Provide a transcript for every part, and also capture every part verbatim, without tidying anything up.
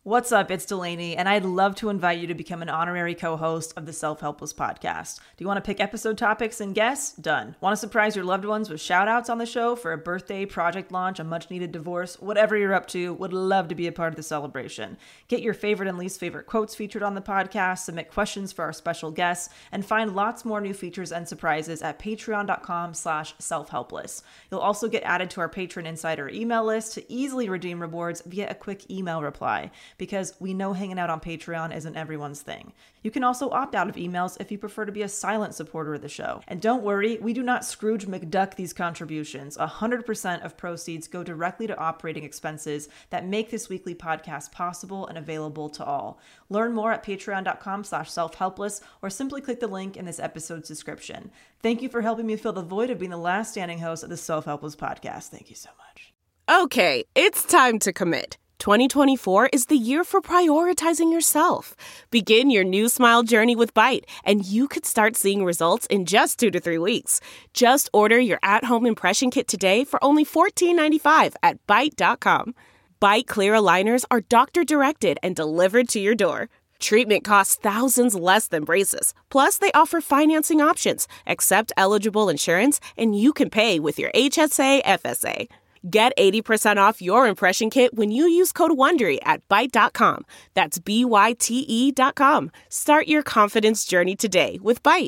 What's up? It's Delaney, and I'd love to invite you to become an honorary co-host of the Self-Helpless podcast. Do you want to pick episode topics and guests? Done. Want to surprise your loved ones with shout-outs on the show for a birthday, project launch, a much-needed divorce? Whatever you're up to, would love to be a part of the celebration. Get your favorite and least favorite quotes featured on the podcast, submit questions for our special guests, and find lots more new features and surprises at patreon.com slash self-helpless. You'll also get added to our Patron Insider email list to easily redeem rewards via a quick email reply, because we know hanging out on Patreon isn't everyone's thing. You can also opt out of emails if you prefer to be a silent supporter of the show. And don't worry, we do not Scrooge McDuck these contributions. one hundred percent of proceeds go directly to operating expenses that make this weekly podcast possible and available to all. Learn more at patreon.com slash self-helpless or simply click the link in this episode's description. Thank you for helping me fill the void of being the last standing host of the Self-Helpless podcast. Thank you so much. Okay, it's time to commit. twenty twenty-four is the year for prioritizing yourself. Begin your new smile journey with Byte, and you could start seeing results in just two to three weeks. Just order your at-home impression kit today for only fourteen ninety-five at byte dot com. Byte clear aligners are doctor-directed and delivered to your door. Treatment costs thousands less than braces. Plus, they offer financing options, accept eligible insurance, and you can pay with your H S A F S A. Get eighty percent off your impression kit when you use code WONDERY at byte dot com. That's B Y T E dot com. Start your confidence journey today with Byte.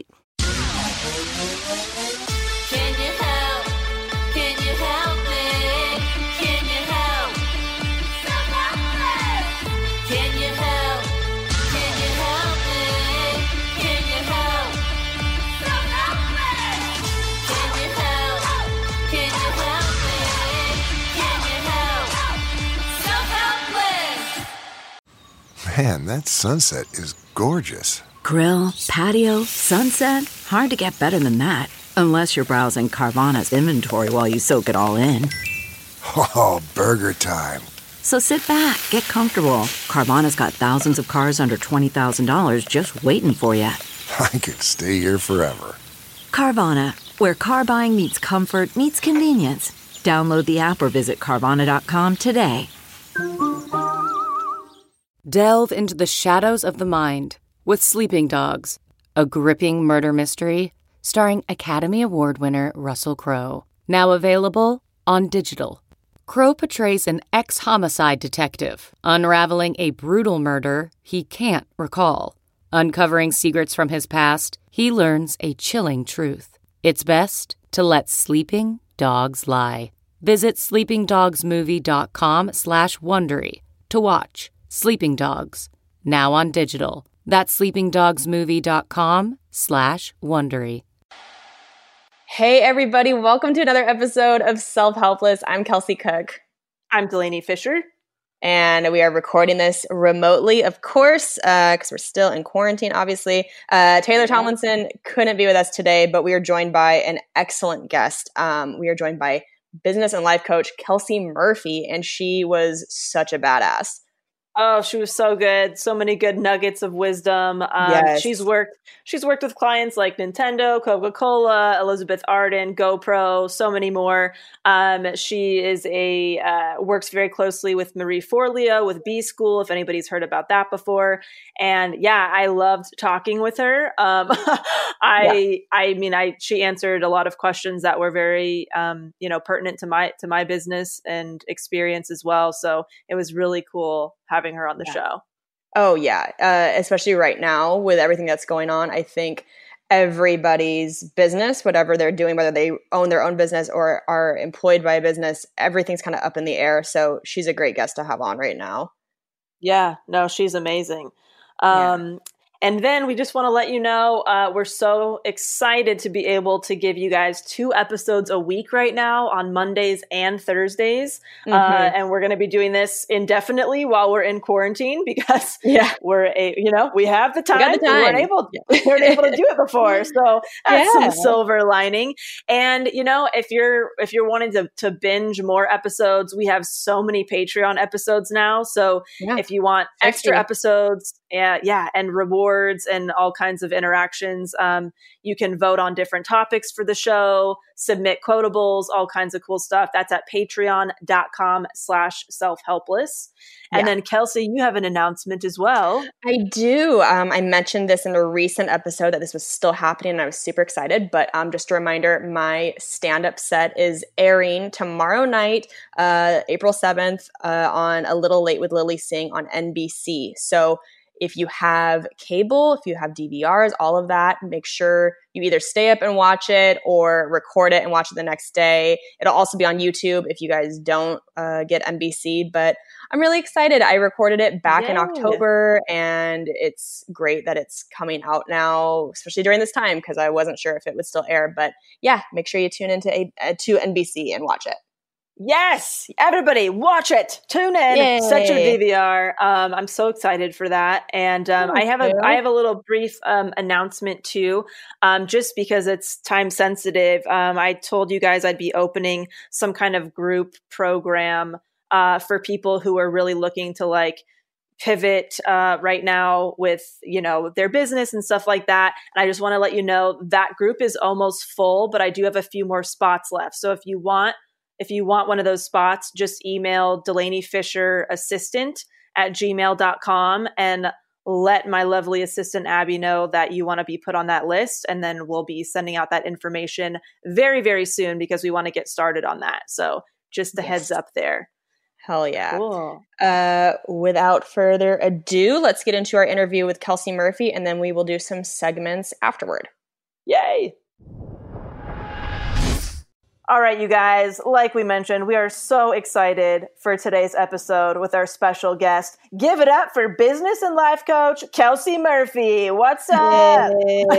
Can you help? Can you help me? Can you help? Self-helpless. Can you help? Can you help me? Can you help? Self-helpless. Can you help? Can you help me? Can you help? Self-helpless. Man, that sunset is gorgeous. Grill, patio, sunset. Hard to get better than that. Unless you're browsing Carvana's inventory while you soak it all in. Oh, burger time. So sit back, get comfortable. Carvana's got thousands of cars under twenty thousand dollars just waiting for you. I could stay here forever. Carvana, where car buying meets comfort meets convenience. Download the app or visit Carvana dot com today. Delve into the shadows of the mind with Sleeping Dogs, a gripping murder mystery starring Academy Award winner Russell Crowe. Now available on digital. Crowe portrays an ex-homicide detective unraveling a brutal murder he can't recall. Uncovering secrets from his past, he learns a chilling truth. It's best to let sleeping dogs lie. Visit sleepingdogsmovie.com slash Wondery to watch Sleeping Dogs, now on digital. That's sleepingdogsmovie.com slash Wondery. Hey, everybody. Welcome to another episode of Self-Helpless. I'm Kelsey Cook. I'm Delaney Fisher. And we are recording this remotely, of course, because uh, we're still in quarantine, obviously. Uh, Taylor Tomlinson couldn't be with us today, but we are joined by an excellent guest. Um, we are joined by business and life coach Kelsey Murphy, and she was such a badass. Oh, she was so good. So many good nuggets of wisdom. Um, Yes. She's worked She's worked with clients like Nintendo, Coca-Cola, Elizabeth Arden, GoPro, so many more. Um, she is a uh, works very closely with Marie Forleo with B School, if anybody's heard about that before. And yeah, I loved talking with her. Um, I yeah. I mean, I she answered a lot of questions that were very um, you know pertinent to my to my business and experience as well. So it was really cool having her on the Yeah. show. Oh, yeah. Uh, especially right now with everything that's going on. I think everybody's business, whatever they're doing, whether they own their own business or are employed by a business, everything's kind of up in the air. So she's a great guest to have on right now. Yeah, no, she's amazing. Um, Yeah. And then we just want to let you know, uh, we're so excited to be able to give you guys two episodes a week right now on Mondays and Thursdays. Mhm. Uh, and we're going to be doing this indefinitely while we're in quarantine because Yeah. we're, a, you know, we have the time. got the We weren't time. able, we weren't able to do it before. So that's Yeah. some silver lining. And, you know, if you're, if you're wanting to, to binge more episodes, we have so many Patreon episodes now. So Yeah. if you want extra fifty. episodes, yeah, yeah, and rewards boards and all kinds of interactions. Um, you can vote on different topics for the show, submit quotables, all kinds of cool stuff. That's at patreon.com slash self-helpless. And Yeah. then Kelsey, you have an announcement as well. I do. Um, I mentioned this in a recent episode that this was still happening, and I was super excited. But um, just a reminder, my stand-up set is airing tomorrow night, uh, April seventh, uh, on A Little Late with Lily Singh on N B C. So if you have cable, if you have D V Rs, all of that, make sure you either stay up and watch it or record it and watch it the next day. It'll also be on YouTube if you guys don't uh, get N B C. But I'm really excited. I recorded it back Yay. in October, and it's great that it's coming out now, especially during this time, because I wasn't sure if it would still air. But yeah, make sure you tune into a, uh, to N B C and watch it. Yes, everybody, watch it. Tune in. Yay. Set your D V R. Um, I'm so excited for that, and um, I have a you. I have a little brief um, announcement too, um, just because it's time sensitive. Um, I told you guys I'd be opening some kind of group program uh, for people who are really looking to like pivot uh, right now with, you know, their business and stuff like that. And I just want to let you know that group is almost full, but I do have a few more spots left. So if you want If you want one of those spots, just email Delaney Fisher assistant at gmail dot com and let my lovely assistant Abby know that you want to be put on that list. And then we'll be sending out that information very, very soon because we want to get started on that. So just a Yes. heads up there. Hell yeah. Cool. Uh, without further ado, let's get into our interview with Kelsey Murphy, and then we will do some segments afterward. Yay. All right, you guys, like we mentioned, we are so excited for today's episode with our special guest. Give it up for business and life coach, Kelsey Murphy. What's up?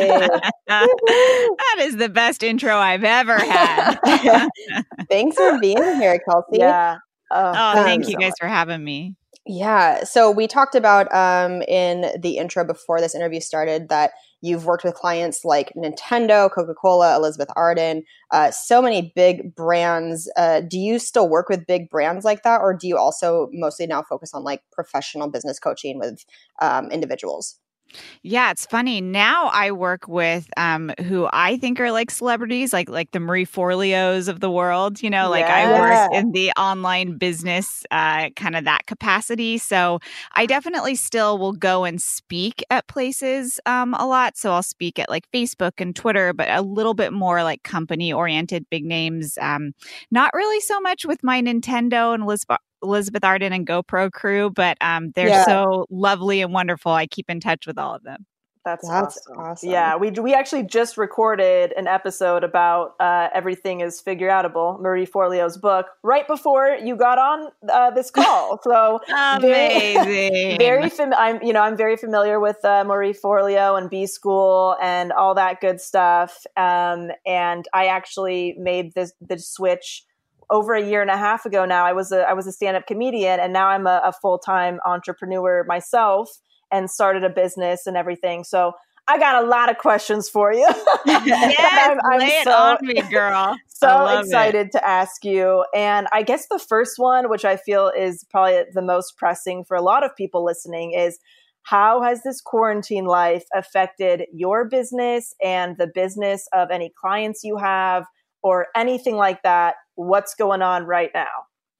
That is the best intro I've ever had. Thanks for being here, Kelsey. Yeah. Oh, Um, thank you so guys much. for having me. Yeah. So we talked about um, in the intro before this interview started that you've worked with clients like Nintendo, Coca-Cola, Elizabeth Arden, uh, so many big brands. Uh, do you still work with big brands like that, or do you also mostly now focus on like professional business coaching with um, individuals? Yeah, it's funny. Now I work with um, who I think are like celebrities, like like the Marie Forleos of the world. You know, like I work Yeah. in the online business, uh, kind of that capacity. So I definitely still will go and speak at places um, a lot. So I'll speak at like Facebook and Twitter, but a little bit more like company oriented, big names. Um, not really so much with my Nintendo and Elizabeth. Elizabeth Arden and GoPro crew, but um, they're Yeah. so lovely and wonderful. I keep in touch with all of them. That's, That's awesome. awesome. Yeah, we we actually just recorded an episode about uh, Everything is Figure Outable, Marie Forleo's book, right before you got on uh, this call. So very, Amazing. very fam- I'm you know I'm very familiar with uh, Marie Forleo and B School and all that good stuff. Um, and I actually made this the switch over a year and a half ago now. I was a I was a stand-up comedian, and now I'm a, a full-time entrepreneur myself and started a business and everything. So I got a lot of questions for you. Yes, I'm, I'm lay it so, on me, girl. I so love excited to ask you. And I guess the first one, which I feel is probably the most pressing for a lot of people listening, is how has this quarantine life affected your business and the business of any clients you have or anything like that? What's going on right now?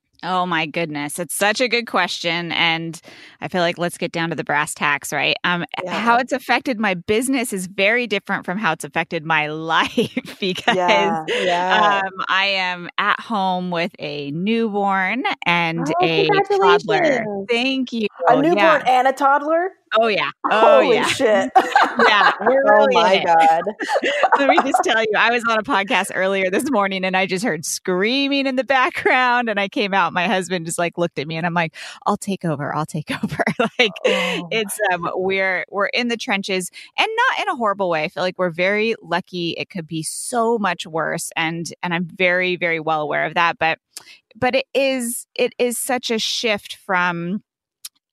Oh my goodness. It's such a good question. And I feel like let's get down to the brass tacks, right? Um, Yeah. How it's affected my business is very different from how it's affected my life because Yeah. Yeah. um, I am at home with a newborn and Oh, a toddler. congratulations. Thank you. A newborn Yeah. and a toddler? Oh, yeah. Oh, Holy yeah. shit. Yeah. We're Oh really in my it. God. Let me just tell you, I was on a podcast earlier this morning and I just heard screaming in the background. And I came out, my husband just like looked at me and I'm like, I'll take over. I'll take over. Like Oh. it's, um, we're, we're in the trenches and not in a horrible way. I feel like we're very lucky. It could be so much worse. And, and I'm very, very well aware of that. But, but it is, it is such a shift from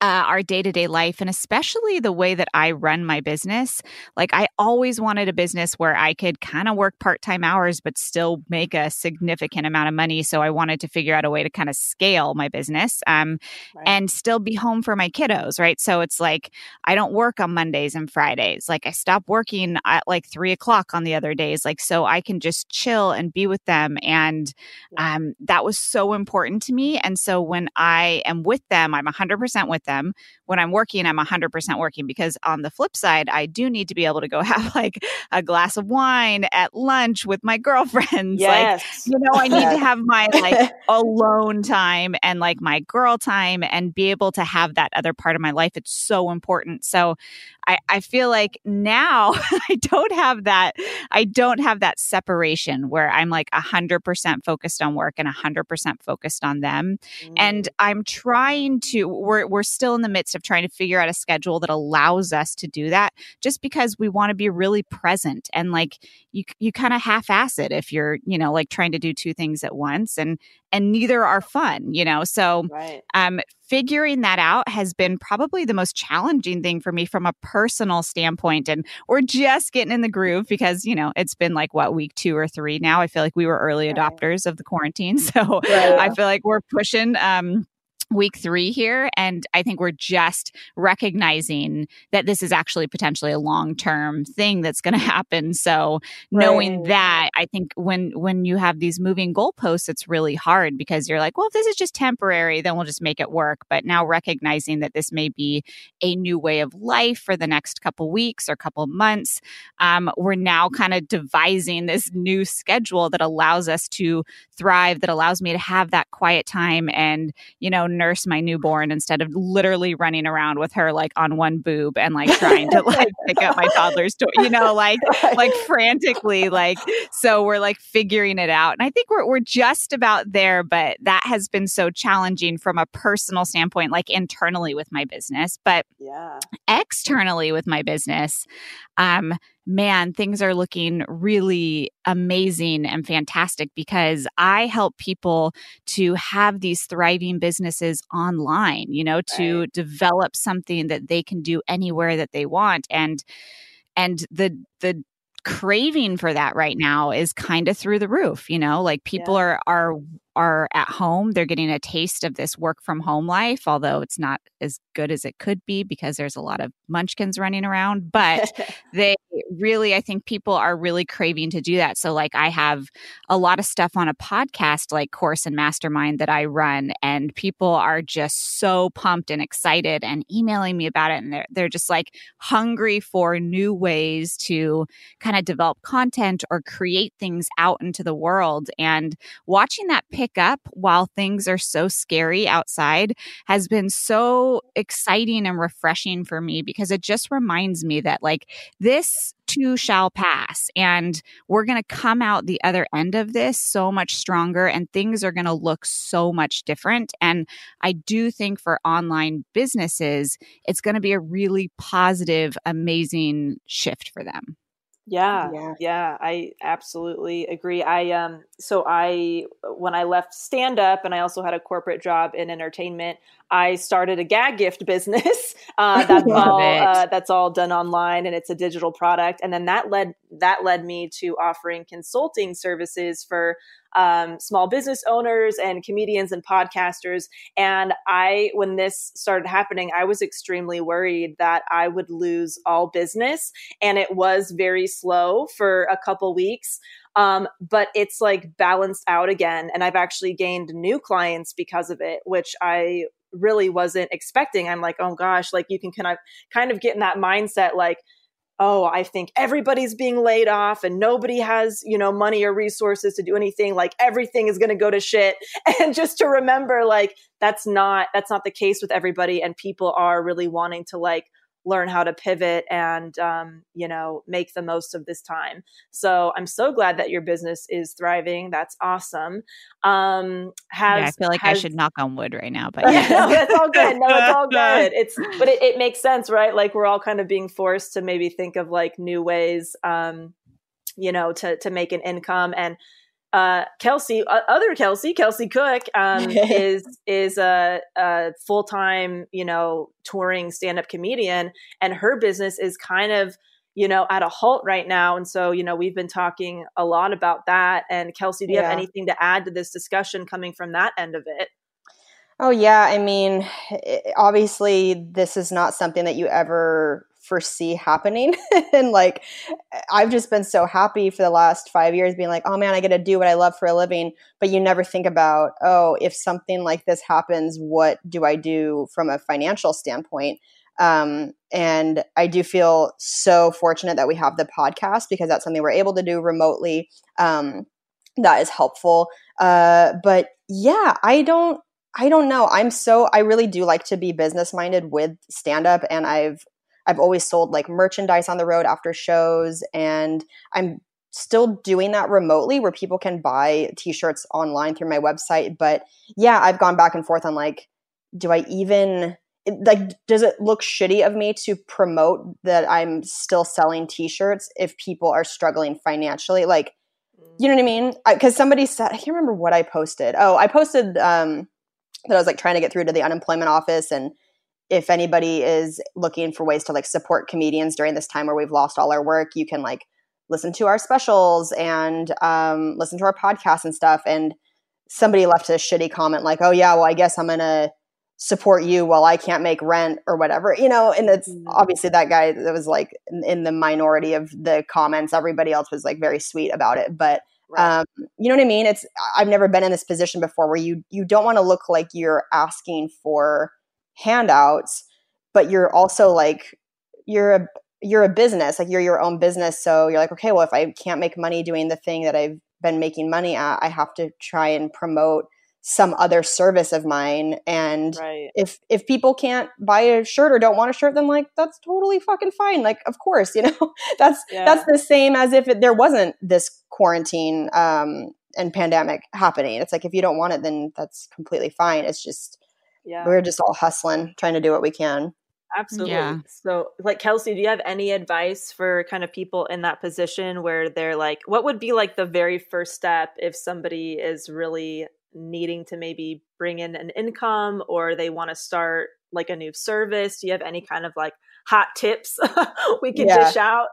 uh, our day-to-day life, and especially the way that I run my business. Like, I always wanted a business where I could kind of work part-time hours, but still make a significant amount of money. So I wanted to figure out a way to kind of scale my business um, right. and still be home for my kiddos, right? So it's like, I don't work on Mondays and Fridays. Like, I stop working at like three o'clock on the other days, like, so I can just chill and be with them. And um, that was so important to me. And so when I am with them, I'm one hundred percent with them. When I'm working, I'm one hundred percent working, because on the flip side, I do need to be able to go have like a glass of wine at lunch with my girlfriends. Yes. Like, you know, I need to have my like alone time and like my girl time and be able to have that other part of my life. It's so important. So I, I feel like now I don't have that. I don't have that separation where I'm like one hundred percent focused on work and one hundred percent focused on them. Mm. And I'm trying to, we're, we're still in the midst of trying to figure out a schedule that allows us to do that, just because we want to be really present. And like, you, you kind of half-ass it if you're, you know, like trying to do two things at once, and, and neither are fun, you know? So, right. um, figuring that out has been probably the most challenging thing for me from a personal standpoint. And we're just getting in the groove because, you know, it's been like, what, week two or three now? I feel like we were early adopters of the quarantine. So Right. I feel like we're pushing um, week three here. And I think we're just recognizing that this is actually potentially a long-term thing that's going to happen. So knowing Right. that, I think when, when you have these moving goalposts, it's really hard, because you're like, well, if this is just temporary, then we'll just make it work. But now recognizing that this may be a new way of life for the next couple weeks or couple months, um, we're now kind of devising this new schedule that allows us to thrive, that allows me to have that quiet time and, you know, nurse my newborn instead of literally running around with her like on one boob and like trying to like pick up my toddler's toy, you know, like like frantically, like, so we're like figuring it out. And I think we're we're just about there, but that has been so challenging from a personal standpoint, like internally with my business, but yeah. externally with my business, um, man, things are looking really amazing and fantastic, because I help people to have these thriving businesses online, you know, to Right. develop something that they can do anywhere that they want. And, and the, the, craving for that right now is kind of through the roof, you know, like people Yeah. are, are, are at home. They're getting a taste of this work from home life, although it's not as good as it could be because there's a lot of munchkins running around, but they really, I think people are really craving to do that. So like I have a lot of stuff on a podcast, like Course and Mastermind that I run, and people are just so pumped and excited and emailing me about it. And they're, they're just like hungry for new ways to kind of develop content or create things out into the world. And watching that pick up while things are so scary outside has been so exciting and refreshing for me, because it just reminds me that like this too shall pass, and we're going to come out the other end of this so much stronger, and things are going to look so much different. And I do think for online businesses, it's going to be a really positive, amazing shift for them. Yeah, Yeah. yeah, I absolutely agree. I um so I when I left stand up and I also had a corporate job in entertainment, I started a gag gift business. Uh, that's Love all it. uh, that's all done online, and it's a digital product. And then that led that led me to offering consulting services for um, small business owners and comedians and podcasters. And I, when this started happening, I was extremely worried that I would lose all business, and it was very slow for a couple weeks. Um, but it's like balanced out again. And I've actually gained new clients because of it, which I really wasn't expecting. I'm like, oh gosh, like you can kind of kind of get in that mindset, like, oh, I think everybody's being laid off and nobody has, you know, money or resources to do anything. Like everything is going to go to shit. And just to remember, like, that's not, that's not the case with everybody. And people are really wanting to like learn how to pivot and, um, you know, make the most of this time. So I'm so glad that your business is thriving. That's awesome. Um, has, yeah, I feel like has, I should knock on wood right now, but yeah, no, that's all good. No, it's all good. It's, but it, it makes sense, right? Like we're all kind of being forced to maybe think of like new ways, um, you know, to, to make an income. And, Uh, Kelsey, uh, other Kelsey, Kelsey Cook, um, is is a, a full time, you know, touring stand up comedian, and her business is kind of, you know, at a halt right now. And so, you know, we've been talking a lot about that. And Kelsey, do you Yeah. have anything to add to this discussion coming from that end of it? Oh, yeah. I mean, it, obviously, this is not something that you ever foresee happening. And like, I've just been so happy for the last five years being like, oh man, I get to do what I love for a living. But you never think about, oh, if something like this happens, what do I do from a financial standpoint? Um, and I do feel so fortunate that we have the podcast because that's something we're able to do remotely. Um, that is helpful. Uh, but yeah, I don't, I don't know. I'm so, I really do like to be business minded with stand up. And I've, I've always sold like merchandise on the road after shows, and I'm still doing that remotely where people can buy t-shirts online through my website. But yeah, I've gone back and forth on like, do I even, like, does it look shitty of me to promote that I'm still selling t-shirts if people are struggling financially? Like, you know what I mean? Because somebody said, I can't remember what I posted. Oh, I posted um, that I was like trying to get through to the unemployment office, and if anybody is looking for ways to like support comedians during this time where we've lost all our work, you can like listen to our specials and um, listen to our podcasts and stuff. And somebody left a shitty comment like, oh yeah, well, I guess I'm going to support you while I can't make rent or whatever, you know? And it's obviously that guy that was like in, in the minority of the comments. Everybody else was like very sweet about it. But Right. um, you know what I mean? It's, I've never been in this position before where you, you don't want to look like you're asking for handouts, but you're also like, you're a, you're a business, like you're your own business. So you're like, okay, well, if I can't make money doing the thing that I've been making money at, I have to try and promote some other service of mine. And Right. if, if people can't buy a shirt or don't want a shirt, then like, that's totally fucking fine. Like, of course, you know, that's, Yeah. that's the same as if it, there wasn't this quarantine, um, and pandemic happening. It's like, if you don't want it, then that's completely fine. It's just, Yeah. we're just all hustling, trying to do what we can. Absolutely. Yeah. So, like, Kelsey, do you have any advice for kind of people in that position where they're like, what would be like the very first step if somebody is really needing to maybe bring in an income or they want to start like a new service? Do you have any kind of like hot tips we can Yeah. dish out?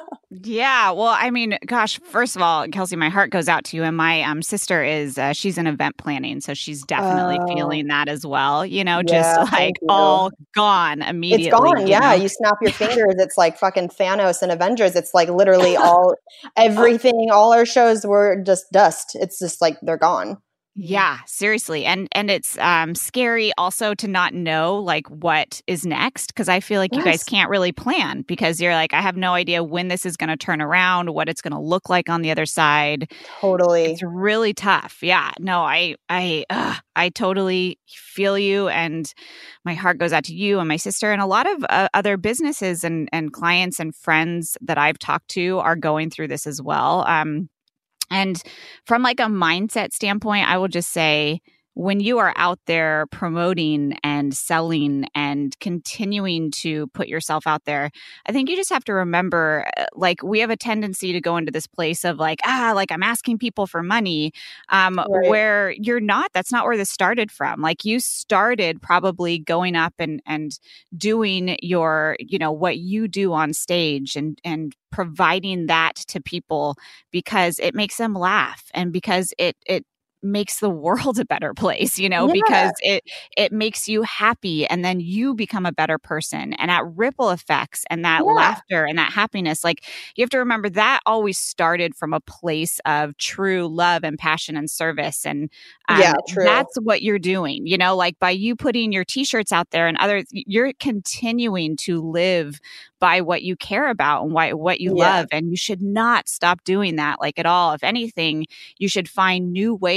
Yeah. Well, I mean, gosh, first of all, Kelsey, my heart goes out to you. And my um, sister is, uh, she's in event planning. So she's definitely Oh. feeling that as well. You know, Yeah, just like thank you. all gone immediately. It's gone. you Yeah. know? You snap your fingers. It's like fucking Thanos and Avengers. It's like literally all, everything, all our shows were just dust. It's just like, they're gone. Yeah, seriously. And and it's um scary also to not know like what is next, because I feel like you guys Yes. can't really plan because you're like, I have no idea when this is going to turn around, what it's going to look like on the other side. Totally. It's really tough. Yeah. No, I I uh, I totally feel you, and my heart goes out to you and my sister and a lot of uh, other businesses and and clients and friends that I've talked to are going through this as well. Um And from like a mindset standpoint, I will just say when you are out there promoting and selling and continuing to put yourself out there, I think you just have to remember, uh, like, we have a tendency to go into this place of like, ah, like I'm asking people for money, um, Right. where you're not. That's not where this started from. Like you started probably going up and and doing your, you know, what you do on stage and and providing that to people because it makes them laugh and because it it makes the world a better place, you know, Yeah. because it it makes you happy and then you become a better person, and that ripple effects and that Yeah. laughter and that happiness, like you have to remember that always started from a place of true love and passion and service. And um, Yeah, true. that's what you're doing, you know, like by you putting your t-shirts out there and others, you're continuing to live by what you care about and why, what you Yeah. love. And you should not stop doing that, like at all. If anything, you should find new ways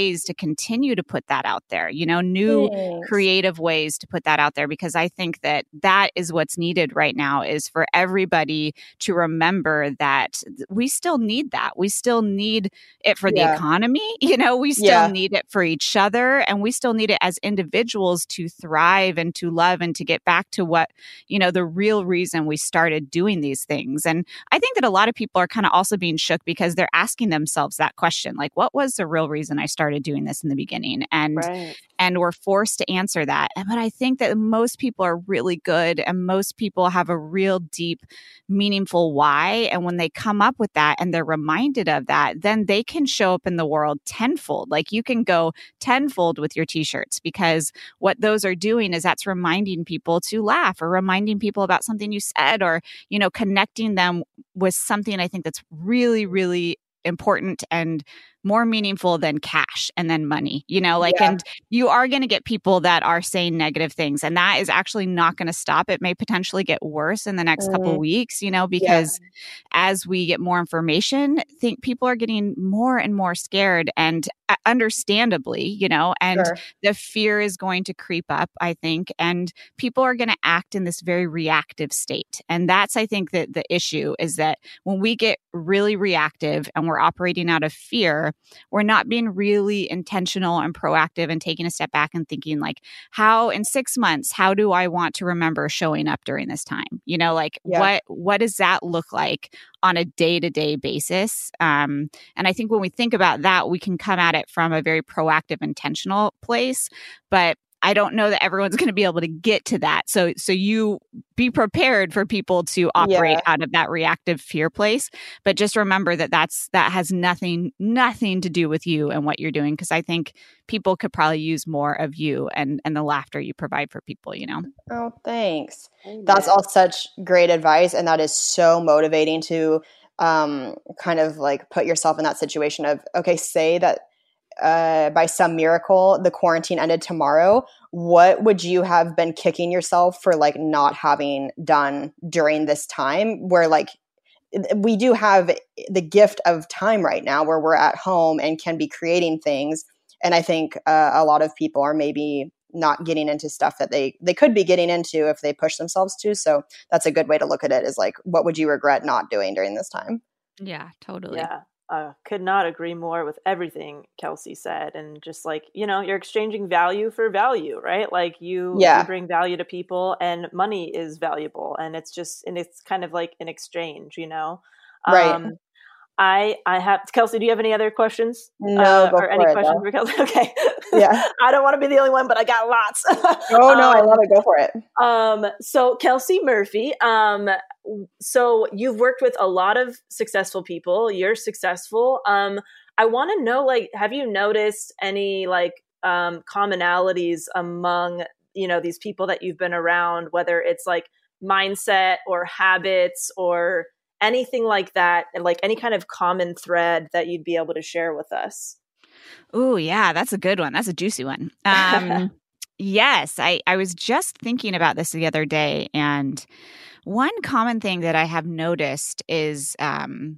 ways to continue to put that out there, you know, new Thanks. creative ways to put that out there, because I think that that is what's needed right now, is for everybody to remember that we still need that. We still need it for the Yeah. economy. You know, we still Yeah. need it for each other, and we still need it as individuals to thrive and to love and to get back to what, you know, the real reason we started doing these things. And I think that a lot of people are kind of also being shook because they're asking themselves that question, like, what was the real reason I started doing this in the beginning? And Right. and we're forced to answer that. But I think that most people are really good, and most people have a real deep, meaningful why. And when they come up with that and they're reminded of that, then they can show up in the world tenfold. Like, you can go tenfold with your t-shirts, because what those are doing is that's reminding people to laugh, or reminding people about something you said, or, you know, connecting them with something I think that's really, really important and more meaningful than cash and then money, you know, like, Yeah. and you are going to get people that are saying negative things, and that is actually not going to stop. It may potentially get worse in the next couple Mhm. weeks, you know, because as we get more information, I think people are getting more and more scared, and uh, understandably, you know, and Sure. the fear is going to creep up, I think, and people are going to act in this very reactive state. And that's, I think, that the issue is that when we get really reactive and we're operating out of fear, we're not being really intentional and proactive and taking a step back and thinking, like, how in six months, how do I want to remember showing up during this time? You know, like, Yeah. what what does that look like on a day-to-day basis? Um, and I think when we think about that, we can come at it from a very proactive, intentional place. But I don't know that everyone's going to be able to get to that. So, so you be prepared for people to operate Yeah. out of that reactive fear place. But just remember that that's that has nothing, nothing to do with you and what you're doing. Because I think people could probably use more of you and and the laughter you provide for people. You know. Oh, thanks. That's all such great advice. And that is so motivating to um, kind of like put yourself in that situation of, okay, say that uh, by some miracle, the quarantine ended tomorrow. What would you have been kicking yourself for, like, not having done during this time where, like, we do have the gift of time right now where we're at home and can be creating things. And I think uh, a lot of people are maybe not getting into stuff that they, they could be getting into if they push themselves to. So that's a good way to look at it, is like, what would you regret not doing during this time? Yeah, totally. Yeah. Uh, could not agree more with everything Kelsey said. And just like, you know, you're exchanging value for value, right? Like you, Yeah. you bring value to people, and money is valuable. And it's just, and it's kind of like an exchange, you know? Right. Um, I, I have, Kelsey, do you have any other questions? No, Uh, go or for any it, questions though. for Kelsey? Okay. Yeah. I don't want to be the only one, but I got lots. Oh, no, I Um, love it. Go for it. Um, so Kelsey Murphy, um, so you've worked with a lot of successful people. You're successful. Um, I want to know, like, have you noticed any like um, commonalities among, you know, these people that you've been around, whether it's like mindset or habits or anything like that, and like any kind of common thread that you'd be able to share with us? Oh, yeah, that's a good one. That's a juicy one. Um, yes, I, I was just thinking about this the other day. And one common thing that I have noticed is um,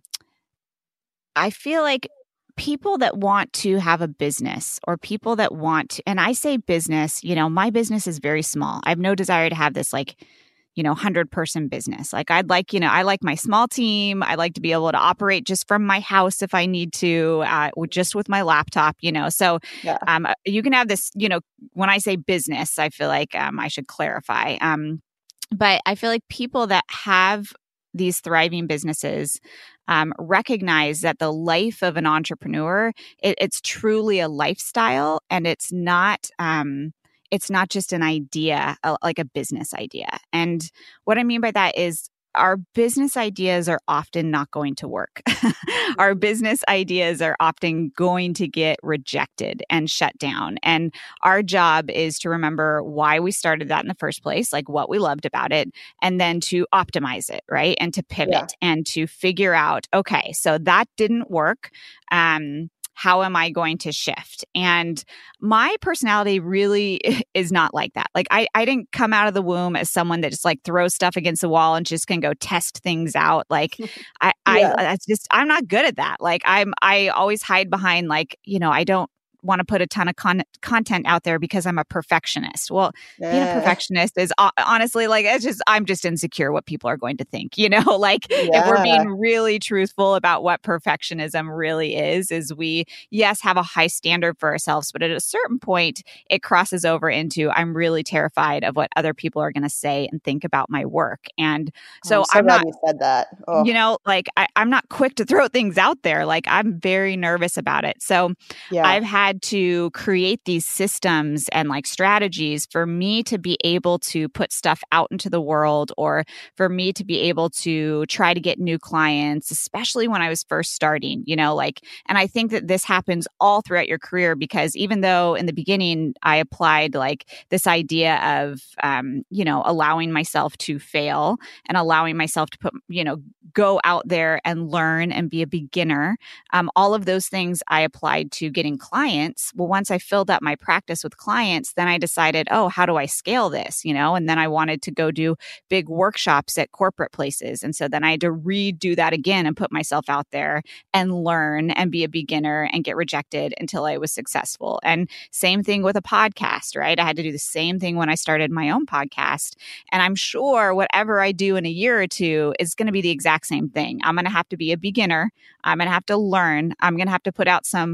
I feel like people that want to have a business, or people that want to, and I say business, you know, my business is very small. I have no desire to have this like, you know, hundred person business. Like I'd like, you know, I like my small team. I like to be able to operate just from my house if I need to, uh, with- just with my laptop, you know. So Yeah. um, you can have this, you know, when I say business, I feel like um, I should clarify. Um, but I feel like people that have these thriving businesses um, recognize that the life of an entrepreneur, it, it's truly a lifestyle, and it's not, um, it's not just an idea, uh, like a business idea. And what I mean by that is our business ideas are often not going to work. Our business ideas are often going to get rejected and shut down. And our job is to remember why we started that in the first place, like what we loved about it, and then to optimize it, right? And to pivot Yeah. and to figure out, okay, so that didn't work. Um, how am I going to shift? And my personality really is not like that. Like I, I didn't come out of the womb as someone that just like throws stuff against the wall and just can go test things out. Like I, Yeah. I, that's just, I'm not good at that. Like I'm, I always hide behind like, you know, I don't want to put a ton of con- content out there because I'm a perfectionist. Well, being a Yeah. perfectionist is uh, honestly like, it's just, I'm just insecure what people are going to think, you know, like if we're Yeah. being really truthful about what perfectionism really is, is we, yes, have a high standard for ourselves, but at a certain point, it crosses over into, I'm really terrified of what other people are going to say and think about my work. And so I'm so I'm glad not, you said that. Oh, you know, like I, I'm not quick to throw things out there. Like I'm very nervous about it. So yeah. I've had to create these systems and like strategies for me to be able to put stuff out into the world, or for me to be able to try to get new clients, especially when I was first starting, you know, like, and I think that this happens all throughout your career, because even though in the beginning I applied like this idea of, um, you know, allowing myself to fail and allowing myself to put, you know, go out there and learn and be a beginner. Um, all of those things I applied to getting clients. Well, once I filled up my practice with clients, then I decided, oh, how do I scale this? You know, and then I wanted to go do big workshops at corporate places. And so then I had to redo that again and put myself out there and learn and be a beginner and get rejected until I was successful. And same thing with a podcast, right? I had to do the same thing when I started my own podcast. And I'm sure whatever I do in a year or two is going to be the exact same thing. I'm going to have to be a beginner. I'm going to have to learn. I'm going to have to put out some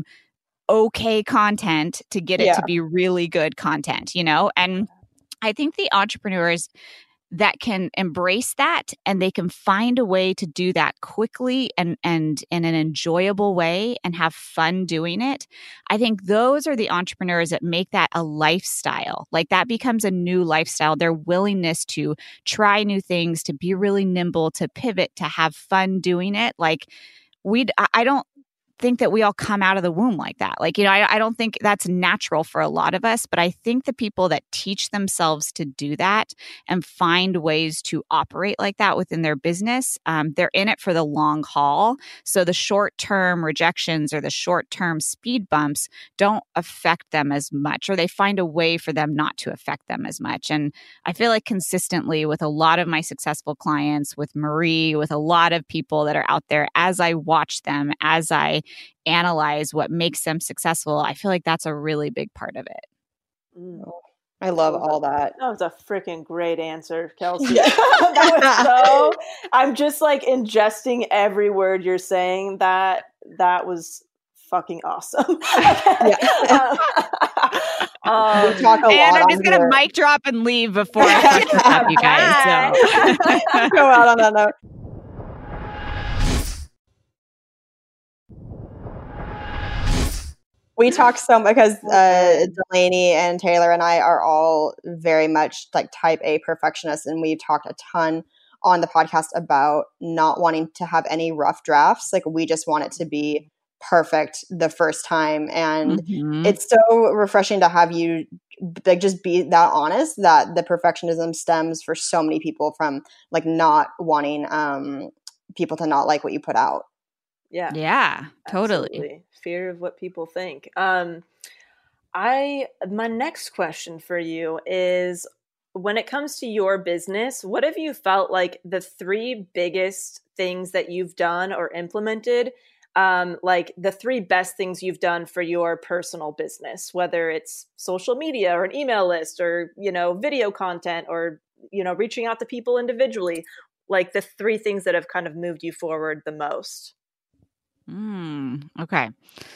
okay content to get it Yeah. to be really good content, you know? And I think the entrepreneurs that can embrace that and they can find a way to do that quickly and and in an enjoyable way and have fun doing it. I think those are the entrepreneurs that make that a lifestyle. Like that becomes a new lifestyle. Their willingness to try new things, to be really nimble, to pivot, to have fun doing it. Like we I don't think that we all come out of the womb like that. Like, you know, I, I don't think that's natural for a lot of us, but I think the people that teach themselves to do that and find ways to operate like that within their business, um, they're in it for the long haul. So the short-term rejections or the short-term speed bumps don't affect them as much, or they find a way for them not to affect them as much. And I feel like consistently with a lot of my successful clients, with Marie, with a lot of people that are out there, as I watch them, as I analyze what makes them successful, I feel like that's a really big part of it. Mm. I love all that. That was a freaking great answer, Kelsey. That was so, I'm just like ingesting every word you're saying. That that was fucking awesome. Yeah. um, We talk a And lot I'm on just going to here. mic drop and leave before I fuck this up, you guys. So. Go out on that note. We talk so much because uh, Delaney and Taylor and I are all very much like type A perfectionists, and we've talked a ton on the podcast about not wanting to have any rough drafts. Like we just want it to be perfect the first time, and Mhm. it's so refreshing to have you like just be that honest that the perfectionism stems for so many people from like not wanting um, people to not like what you put out. yeah. Yeah, totally. Absolutely. Fear of what people think. Um, I my next question for you is, when it comes to your business, what have you felt like the three biggest things that you've done or implemented? Um, like the three best things you've done for your personal business, whether it's social media or an email list or, you know, video content or, you know, reaching out to people individually, like the three things that have kind of moved you forward the most. Mm, okay.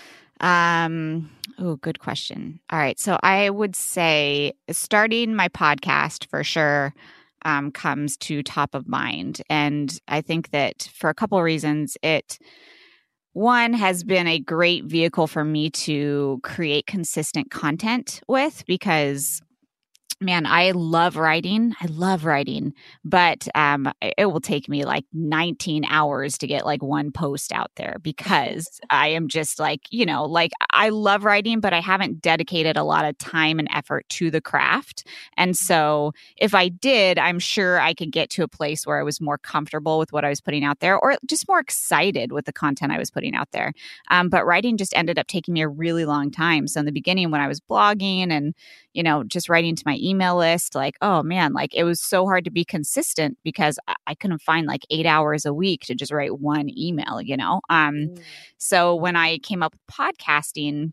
Um, oh, good question. All right. So I would say starting my podcast for sure um, comes to top of mind. And I think that for a couple of reasons, it one has been a great vehicle for me to create consistent content with, because man, I love writing. I love writing, but um, it will take me like nineteen hours to get like one post out there, because I am just like, you know, like I love writing, but I haven't dedicated a lot of time and effort to the craft. And so if I did, I'm sure I could get to a place where I was more comfortable with what I was putting out there, or just more excited with the content I was putting out there. Um, but writing just ended up taking me a really long time. So in the beginning, when I was blogging and, you know, just writing to my email list, like, oh man, like it was so hard to be consistent because I, I couldn't find like eight hours a week to just write one email, you know? Um, Mm. so when I came up with podcasting,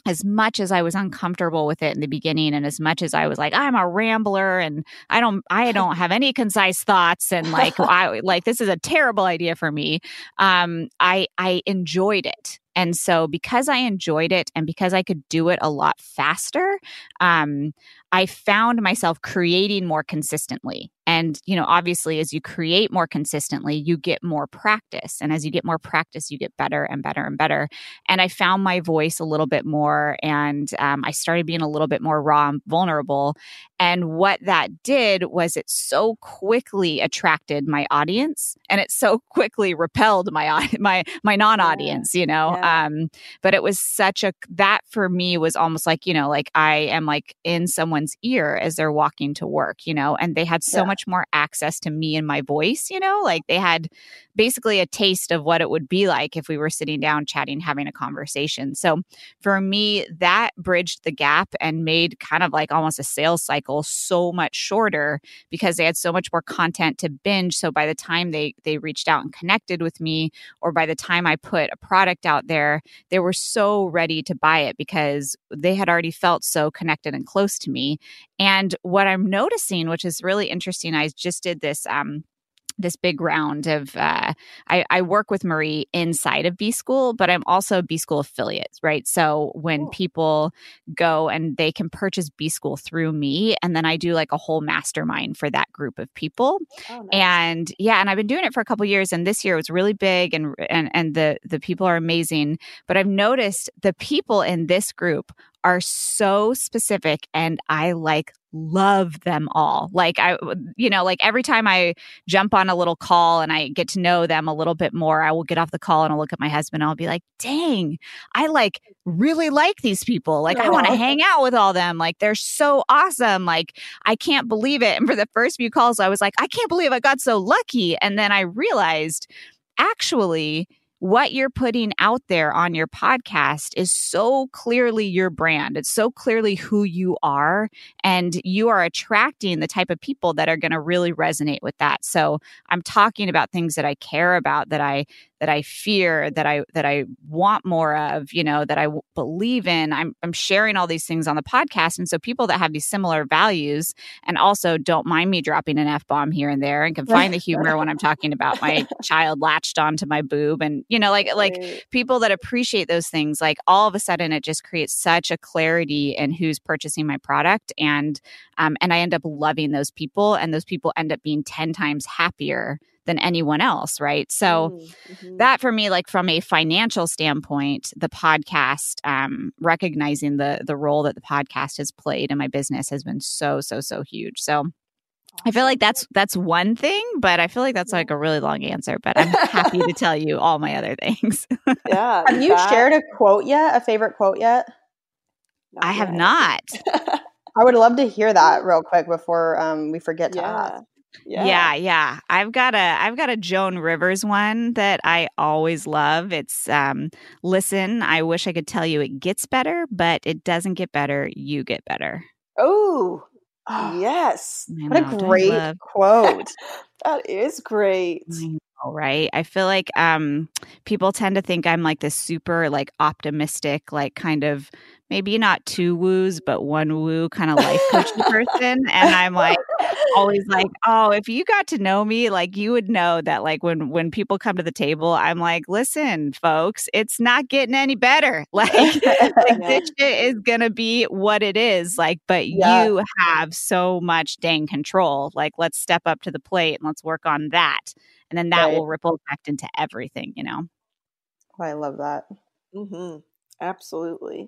as much as I was uncomfortable with it in the beginning, and as much as I was like, I'm a rambler and I don't, I don't have any concise thoughts, and like, I like this is a terrible idea for me. Um, I I enjoyed it, and so because I enjoyed it, and because I could do it a lot faster, um, I found myself creating more consistently. And, you know, obviously, as you create more consistently, you get more practice. And as you get more practice, you get better and better and better. And I found my voice a little bit more. And um, I started being a little bit more raw and vulnerable. And what that did was it so quickly attracted my audience, and it so quickly repelled my my my non-audience, you know. Yeah. Um, but it was such a that for me was almost like, you know, like I am like in someone's ear as they're walking to work, you know, and they had so Yeah. much more access to me and my voice, you know, like they had basically a taste of what it would be like if we were sitting down, chatting, having a conversation. So for me, that bridged the gap and made kind of like almost a sales cycle so much shorter, because they had so much more content to binge. So by the time they they reached out and connected with me, or by the time I put a product out there, they were so ready to buy it because they had already felt so connected and close to me. And what I'm noticing, which is really interesting, I just did this um this big round of, uh, I, I work with Marie inside of B School, but I'm also a B School affiliate, right? So when people go and they can purchase B School through me, and then I do like a whole mastermind for that group of people. Oh, nice. And yeah, and I've been doing it for a couple of years, and this year it was really big, and and and the the people are amazing. But I've noticed the people in this group are so specific, and I like love them all. Like I, you know, like every time I jump on a little call and I get to know them a little bit more, I will get off the call and I'll look at my husband and I'll be like, dang, I like really like these people. Like I want to hang out with all them. Like they're so awesome. Like I can't believe it. And for the first few calls, I was like, I can't believe I got so lucky. And then I realized actually what you're putting out there on your podcast is so clearly your brand. It's so clearly who you are, and you are attracting the type of people that are going to really resonate with that. So I'm talking about things that I care about, that I that I fear, that I that I want more of, you know, that I w- believe in. I'm I'm sharing all these things on the podcast, and so people that have these similar values and also don't mind me dropping an F-bomb here and there, and can find the humor when I'm talking about my child latched onto my boob, and you know, like like Right. people that appreciate those things, like all of a sudden it just creates such a clarity in who's purchasing my product, and um and I end up loving those people, and those people end up being ten times happier than anyone else, right? So Mm-hmm. that for me, like from a financial standpoint, the podcast, um, recognizing the the role that the podcast has played in my business has been so, so, so huge. So I feel like that's that's one thing, but I feel like that's like a really long answer, but I'm happy to tell you all my other things. Yeah. Have you that- shared a quote yet? A favorite quote yet? Not I have yet. not. I would love to hear that real quick before um, we forget to Yeah. ask. Yeah. Yeah, yeah. I've got a I've got a Joan Rivers one that I always love. It's um listen, I wish I could tell you it gets better, but it doesn't get better, you get better. Oh, Oh, yes. I what a know, don't I great love- quote. That is great. I know, right? I feel like um people tend to think I'm like this super like optimistic, like kind of maybe not two woos, but one woo kind of life coaching person. And I'm like always like, oh, if you got to know me, like you would know that like when when people come to the table, I'm like, listen, folks, it's not getting any better. Like, like this shit is gonna be what it is. Like, but Yeah. you have so much dang control. Like, let's step up to the plate and let's work on that. And then that Right. will ripple effect into everything, you know? Oh, I love that. Mm-hmm. Absolutely.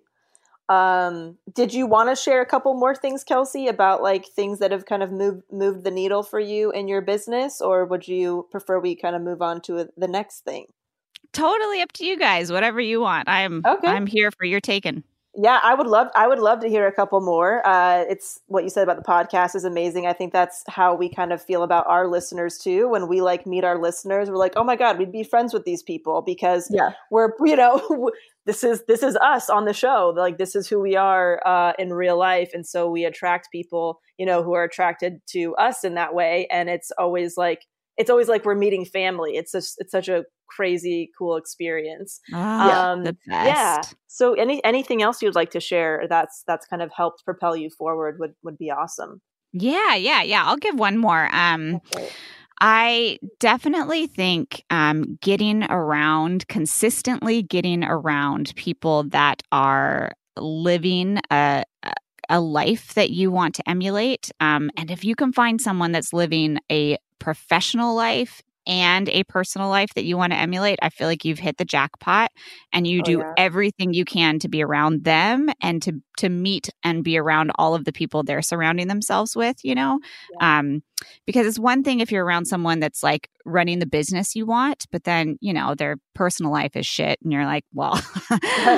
Um, did you want to share a couple more things, Kelsey, about like things that have kind of moved moved the needle for you in your business, or would you prefer we kind of move on to a, the next thing? Totally up to you guys. Whatever you want. I'm Okay. I'm here for your taking. Yeah, I would love I would love to hear a couple more. Uh, it's what you said about the podcast is amazing. I think that's how we kind of feel about our listeners too. When we like meet our listeners, we're like, oh my God, we'd be friends with these people because Yeah. we're, you know, this is this is us on the show. Like this is who we are uh, in real life, and so we attract people, you know, who are attracted to us in that way. And it's always like, it's always like we're meeting family. It's just, it's such a crazy, cool experience. Ah, um, the yeah. best. So any anything else you'd like to share that's that's kind of helped propel you forward would would be awesome. Yeah, yeah, yeah. I'll give one more. Um, Okay. I definitely think um, getting around, consistently getting around people that are living a, a- a life that you want to emulate. Um, and if you can find someone that's living a professional life and a personal life that you want to emulate, I feel like you've hit the jackpot, and you Oh, do yeah. everything you can to be around them and to to meet and be around all of the people they're surrounding themselves with, you know? Um, because it's one thing if you're around someone that's like running the business you want, but then, you know, their personal life is shit. And you're like, well, uh,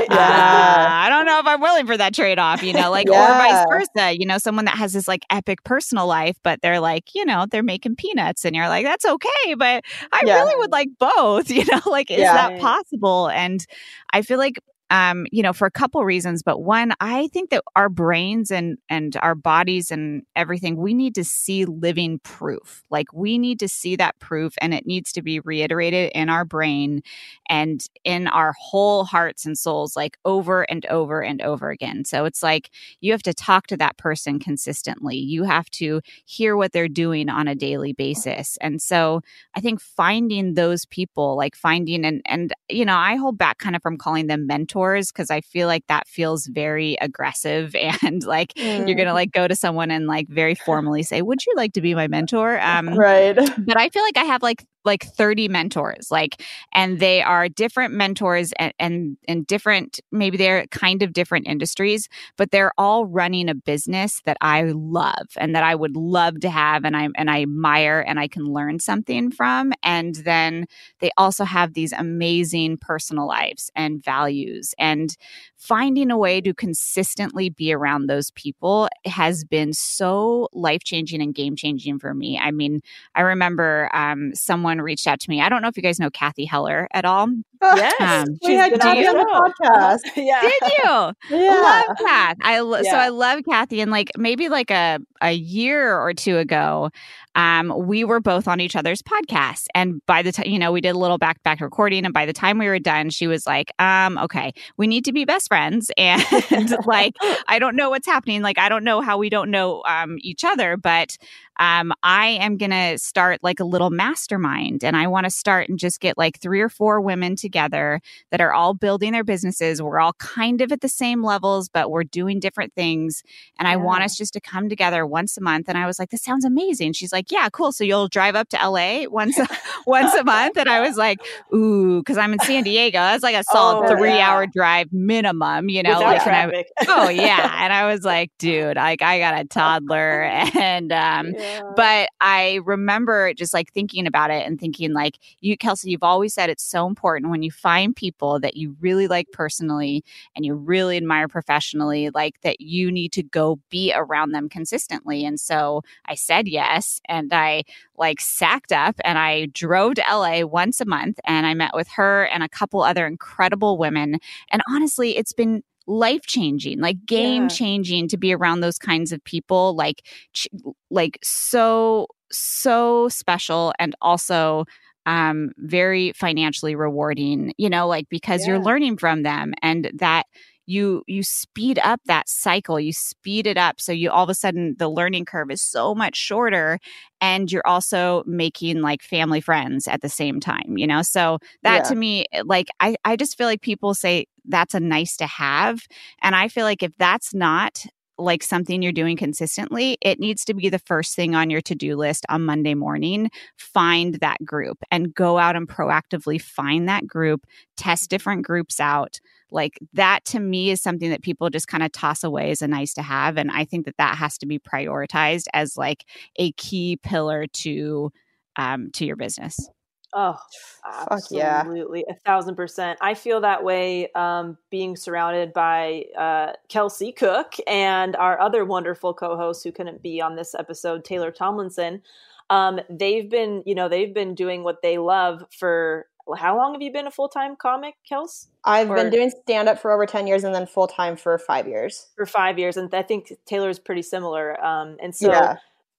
I don't know if I'm willing for that trade off, you know, like, Yeah. or vice versa, you know, someone that has this like epic personal life, but they're like, you know, they're making peanuts and you're like, that's okay. But I Yeah. really would like both, you know, like, is Yeah. that possible? And I feel like um, you know, for a couple reasons, but one, I think that our brains and and our bodies and everything, we need to see living proof. Like we need to see that proof, and it needs to be reiterated in our brain and in our whole hearts and souls, like over and over and over again. So it's like you have to talk to that person consistently. You have to hear what they're doing on a daily basis. And so I think finding those people, like finding and and you know, I hold back kind of from calling them mentors because I feel like that feels very aggressive and like Mm. you're gonna like go to someone and like very formally say, "Would you like to be my mentor?" Um, Right. but I feel like I have like like thirty mentors, like, and they are different mentors and, and and different, maybe they're kind of different industries, but they're all running a business that I love and that I would love to have, and I and I admire and I can learn something from. And then they also have these amazing personal lives and values, and finding a way to consistently be around those people has been so life-changing and game-changing for me. I mean, I remember um, someone reached out to me. I don't know if you guys know Kathy Heller at all. Yes, Um, we she's had been Kathy on the show. podcast. Yeah. Did you? Yeah. Love Kath. I lo- so Yeah. I love Kathy, and like maybe like a a year or two ago, um, we were both on each other's podcasts, and by the time you know we did a little back back recording, and by the time we were done, she was like, "Um, okay, we need to be best friends," and like I don't know what's happening. Like I don't know how we don't know um, each other, but um, I am gonna start like a little mastermind, and I want to start and just get like three or four women together that are all building their businesses. We're all kind of at the same levels, but we're doing different things. And I want us just to come together once a month. And I was like, this sounds amazing. She's like, yeah, cool. So you'll drive up to L A once, once a month. And I was like, ooh, because I'm in San Diego. That's like a solid Oh, three yeah. hour drive minimum, you know, Without like, and I, traffic. oh yeah. And I was like, dude, like I got a toddler. And, um, Yeah. but I remember just like thinking about it and thinking like you, Kelsey, you've always said it's so important when you find people that you really like personally and you really admire professionally, like that you need to go be around them consistently. And so I said yes. And I like sacked up and I drove to L A once a month and I met with her and a couple other incredible women. And honestly, it's been life changing, like game Yeah. changing to be around those kinds of people, like, ch- like so, so special and also um, very financially rewarding, you know, like because you're Yeah. learning from them and that you you speed up that cycle, you speed it up. So you all of a sudden the learning curve is so much shorter and you're also making like family friends at the same time, you know? So that Yeah. to me, like, I, I just feel like people say that's a nice to have. And I feel like if that's not like something you're doing consistently, it needs to be the first thing on your to-do list on Monday morning. Find that group and go out and proactively find that group, test different groups out. Like that to me is something that people just kind of toss away as a nice to have. And I think that that has to be prioritized as like a key pillar to, um, to your business. Oh, Fuck yeah. absolutely. A thousand percent. I feel that way um, being surrounded by uh, Kelsey Cook and our other wonderful co-host who couldn't be on this episode, Taylor Tomlinson. Um, they've been, you know, they've been doing what they love for, how long have you been a full-time comic, Kels? I've Or- been doing stand-up for over ten years and then full-time for five years. For five years. And I think Taylor's pretty similar. Um, and so Yeah.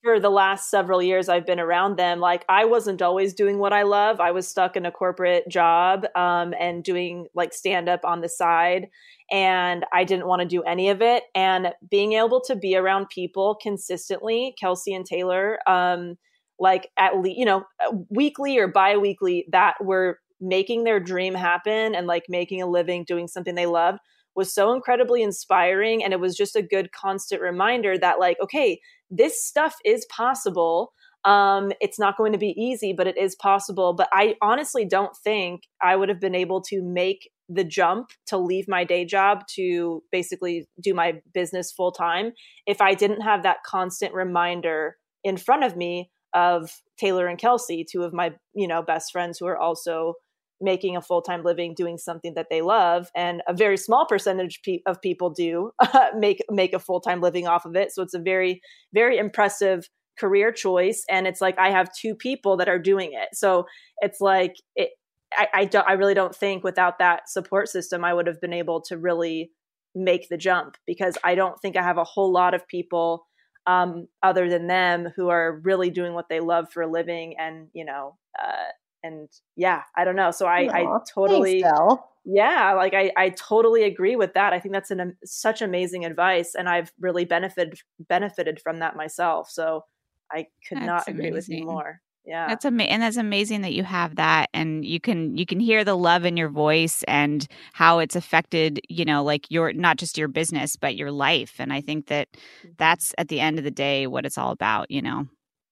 for the last several years I've been around them, like I wasn't always doing what I love. I was stuck in a corporate job um, and doing like stand up on the side. And I didn't want to do any of it. And being able to be around people consistently, Kelsey and Taylor, um, like at least, you know, weekly or bi-weekly, that were making their dream happen and like making a living doing something they loved was so incredibly inspiring. And it was just a good constant reminder that like, okay, this stuff is possible. Um, it's not going to be easy, but it is possible. But I honestly don't think I would have been able to make the jump to leave my day job to basically do my business full time if I didn't have that constant reminder in front of me of Taylor and Kelsey, two of my, you know, best friends who are also making a full-time living doing something that they love. And a very small percentage pe- of people do uh, make, make a full-time living off of it. So it's a very, very impressive career choice. And it's like, I have two people that are doing it. So it's like, it, I, I don't, I really don't think without that support system, I would have been able to really make the jump, because I don't think I have a whole lot of people um, other than them who are really doing what they love for a living. And, you know, uh, and yeah, I don't know. So I, I totally, Thanks, Del. yeah, like I, I totally agree with that. I think that's an, such amazing advice. And I've really benefited, benefited from that myself. So I could That's not agree amazing. with you more. Yeah. That's amazing. And that's amazing that you have that, and you can, you can hear the love in your voice and how it's affected, you know, like your, not just your business, but your life. And I think that that's at the end of the day, what it's all about, you know?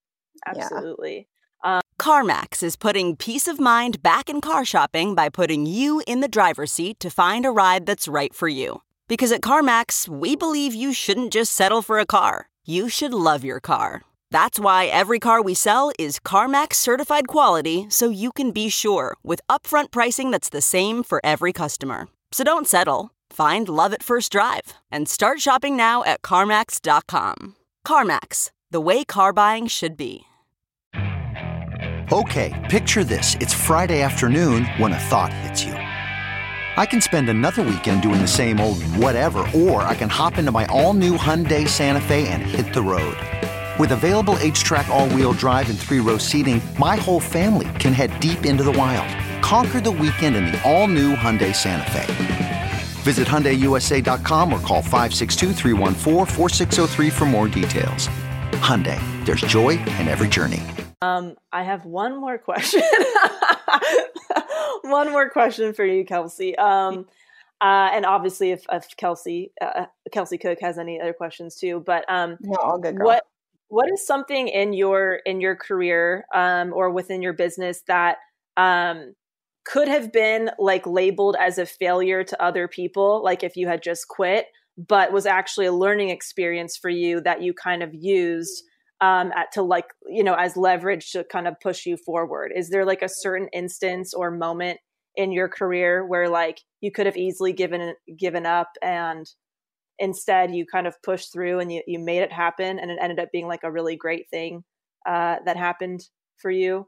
Absolutely. CarMax is putting peace of mind back in car shopping by putting you in the driver's seat to find a ride that's right for you. Because at CarMax, we believe you shouldn't just settle for a car. You should love your car. That's why every car we sell is CarMax certified quality, so you can be sure with upfront pricing that's the same for every customer. So don't settle. Find love at first drive and start shopping now at CarMax dot com. CarMax, the way car buying should be. Okay, picture this. It's Friday afternoon when a thought hits you. I can spend another weekend doing the same old whatever, or I can hop into my all-new Hyundai Santa Fe and hit the road. With available H-Track all-wheel drive and three-row seating, my whole family can head deep into the wild. Conquer the weekend in the all-new Hyundai Santa Fe. Visit Hyundai U S A dot com or call five six two, three one four, four six zero three for more details. Hyundai, there's joy in every journey. Um, I have one more question. One more question for you, Kelsey. Um, uh, and obviously, if, if Kelsey uh, Kelsey Cook has any other questions too, but um, No, all good, girl. what what is something in your in your career um, or within your business that um, could have been like labeled as a failure to other people, like if you had just quit, but was actually a learning experience for you that you kind of used um, at, to like, you know, as leverage to kind of push you forward? Is there like a certain instance or moment in your career where like you could have easily given, given up and instead you kind of pushed through and you, you made it happen and it ended up being like a really great thing uh, that happened for you?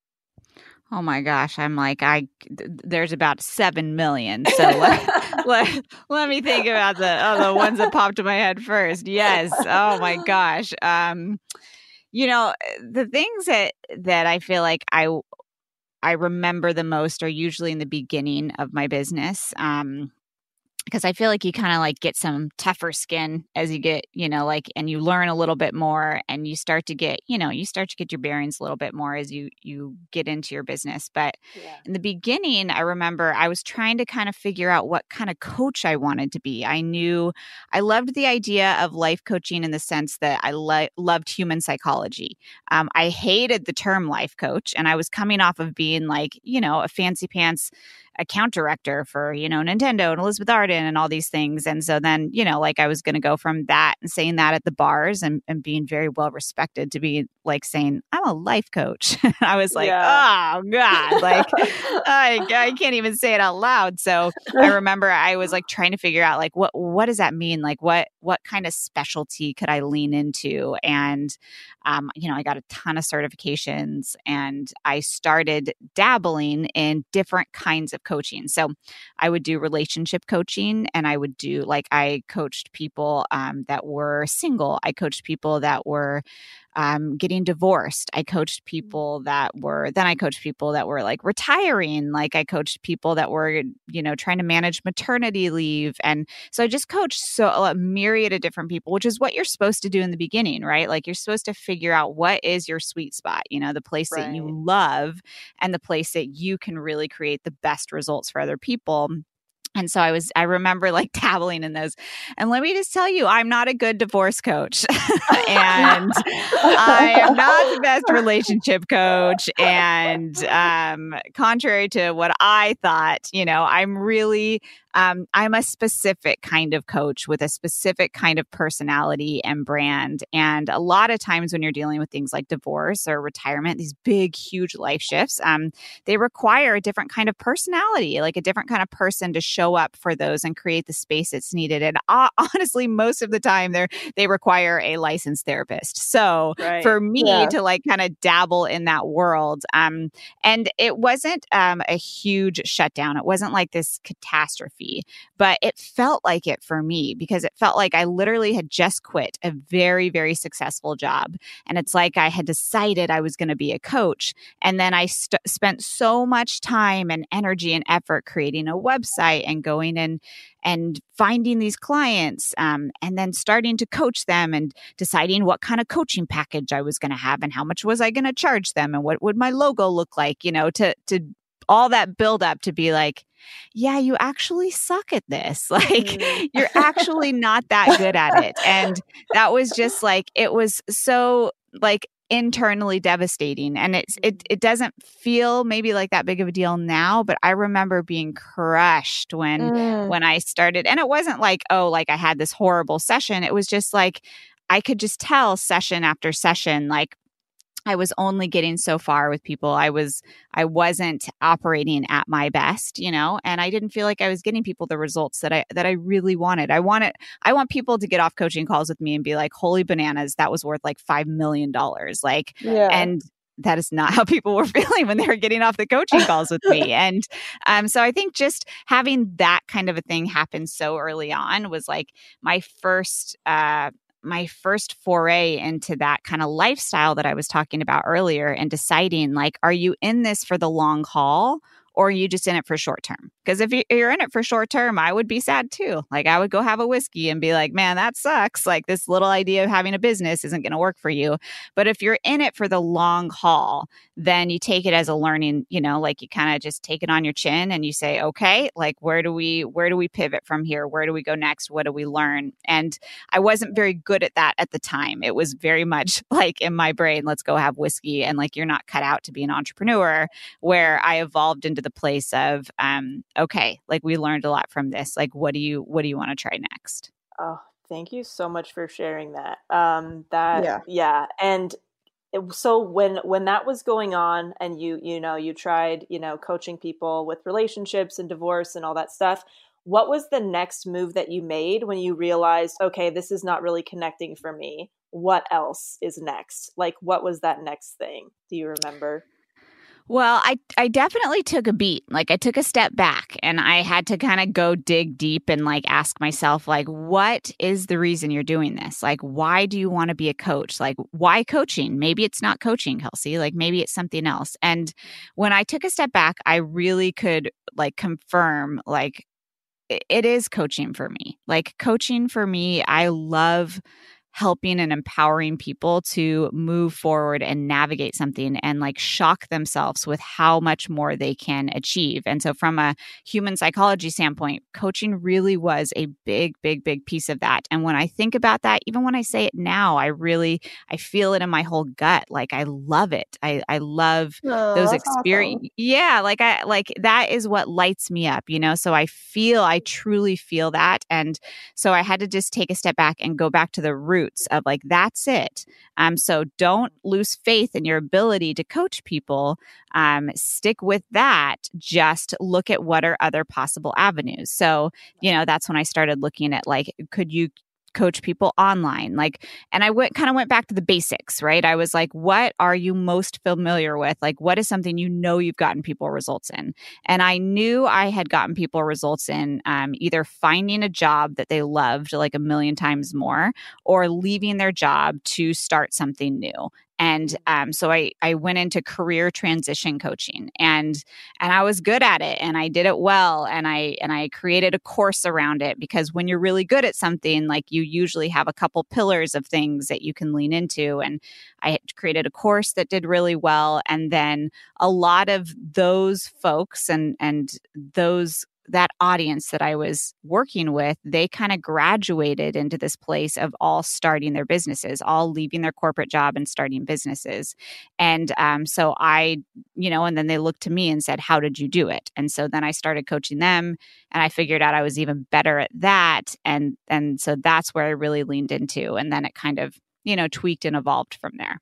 Oh my gosh. I'm like, I, th- there's about seven million. So let, let, let me think about the, oh, the ones that popped in my head first. Yes. Oh my gosh. Um, you know, the things that, that I feel like I, I remember the most are usually in the beginning of my business. Um, because I feel like you kind of like get some tougher skin as you get, you know, like, and you learn a little bit more and you start to get, you know, you start to get your bearings a little bit more as you, you get into your business. But yeah. In the beginning, I remember I was trying to kind of figure out what kind of coach I wanted to be. I knew I loved the idea of life coaching in the sense that I lo- loved human psychology. Um, I hated the term life coach, and I was coming off of being like, you know, a fancy pants account director for, you know, Nintendo and Elizabeth Arden and all these things. And so then, you know, like I was going to go from that and saying that at the bars and, and being very well respected to be like saying, I'm a life coach. I was like, yeah. Oh God, like I, I can't even say it out loud. So I remember I was like trying to figure out like, what, what does that mean? Like what, what kind of specialty could I lean into? And, um, you know, I got a ton of certifications and I started dabbling in different kinds of coaching. So I would do relationship coaching, and I would do like I coached people um, that were single. I coached people that were um, getting divorced. I coached people that were, then I coached people that were like retiring. Like I coached people that were, you know, trying to manage maternity leave. And so I just coached so a myriad of different people, which is what you're supposed to do in the beginning, right? Like you're supposed to figure out what is your sweet spot, you know, the place Right. that you love and the place that you can really create the best results for other people. And so I was, I remember like dabbling in those. And let me just tell you, I'm not a good divorce coach. And I am not the best relationship coach. And um, contrary to what I thought, you know, I'm really, um, I'm a specific kind of coach with a specific kind of personality and brand. And a lot of times when you're dealing with things like divorce or retirement, these big, huge life shifts, um, they require a different kind of personality, like a different kind of person to show up for those and create the space that's needed. And uh, honestly, most of the time they they require a licensed therapist. So Right. for me Yeah. to like kind of dabble in that world, um, and it wasn't um, a huge shutdown. It wasn't like this catastrophe, but it felt like it for me because it felt like I literally had just quit a very, very successful job. And it's like I had decided I was going to be a coach. And then I st- spent so much time and energy and effort creating a website and going in and finding these clients, um, and then starting to coach them and deciding what kind of coaching package I was going to have and how much was I going to charge them and what would my logo look like, you know, to, to all that build up to be like, yeah, you actually suck at this. Like Mhm. you're actually not that good at it. And that was just like, it was so like internally devastating. And it's, it, it doesn't feel maybe like that big of a deal now, but I remember being crushed when, Mm. when I started. And it wasn't like, oh, like I had this horrible session. It was just like, I could just tell session after session, like, I was only getting so far with people. I was, I wasn't operating at my best, you know, and I didn't feel like I was getting people the results that I, that I really wanted. I wanted, I want people to get off coaching calls with me and be like, holy bananas, that was worth like five million dollars. Like, Yeah. and that is not how people were feeling when they were getting off the coaching calls with me. And um, so I think just having that kind of a thing happen so early on was like my first, uh, my first foray into that kind of lifestyle that I was talking about earlier and deciding like, are you in this for the long haul or are you just in it for short term? Because if you're in it for short term, I would be sad too. Like I would go have a whiskey and be like, man, that sucks. Like this little idea of having a business isn't going to work for you. But if you're in it for the long haul, then you take it as a learning, you know, like you kind of just take it on your chin and you say, okay, like where do we, where do we pivot from here? Where do we go next? What do we learn? And I wasn't very good at that at the time. It was very much like in my brain, let's go have whiskey. And like, you're not cut out to be an entrepreneur, where I evolved into the place of, um, okay, like we learned a lot from this. Like, what do you, what do you want to try next? Oh, thank you so much for sharing that. Um, that, Yeah. yeah. And it, so when, when that was going on and you, you know, you tried, you know, coaching people with relationships and divorce and all that stuff, what was the next move that you made when you realized, okay, this is not really connecting for me? What else is next? Like, what was that next thing? Do you remember? Well, I, I definitely took a beat. Like I took a step back and I had to kind of go dig deep and like ask myself, like, what is the reason you're doing this? Like, why do you want to be a coach? Like, why coaching? Maybe it's not coaching, Kelsey. Like maybe it's something else. And when I took a step back, I really could like confirm, like, it, it is coaching for me. Like coaching for me, I love helping and empowering people to move forward and navigate something and like shock themselves with how much more they can achieve. And so from a human psychology standpoint, coaching really was a big, big, big piece of that. And when I think about that, even when I say it now, I really, I feel it in my whole gut. Like I love it. I, I love Oh, those that's experience. awesome. Yeah. Like I, like that is what lights me up, you know? So I feel, I truly feel that. And so I had to just take a step back and go back to the root of like, that's it. Um, so don't lose faith in your ability to coach people. Um, stick with that. Just look at what are other possible avenues. So, you know, that's when I started looking at like, could you coach people online. Like, and I went kind of went back to the basics, right? I was like, what are you most familiar with? Like, what is something you know you've gotten people results in? And I knew I had gotten people results in um, either finding a job that they loved like a million times more, or leaving their job to start something new. And um, so I, I went into career transition coaching, and and I was good at it, and I did it well, and I and I created a course around it, because when you're really good at something, like, you usually have a couple pillars of things that you can lean into. And I had created a course that did really well, and then a lot of those folks and and those that audience that I was working with, they kind of graduated into this place of all starting their businesses, all leaving their corporate job and starting businesses. And um, so I, you know, and then they looked to me and said, how did you do it? And so then I started coaching them, and I figured out I was even better at that. And, and so that's where I really leaned into. And then it kind of, you know, tweaked and evolved from there.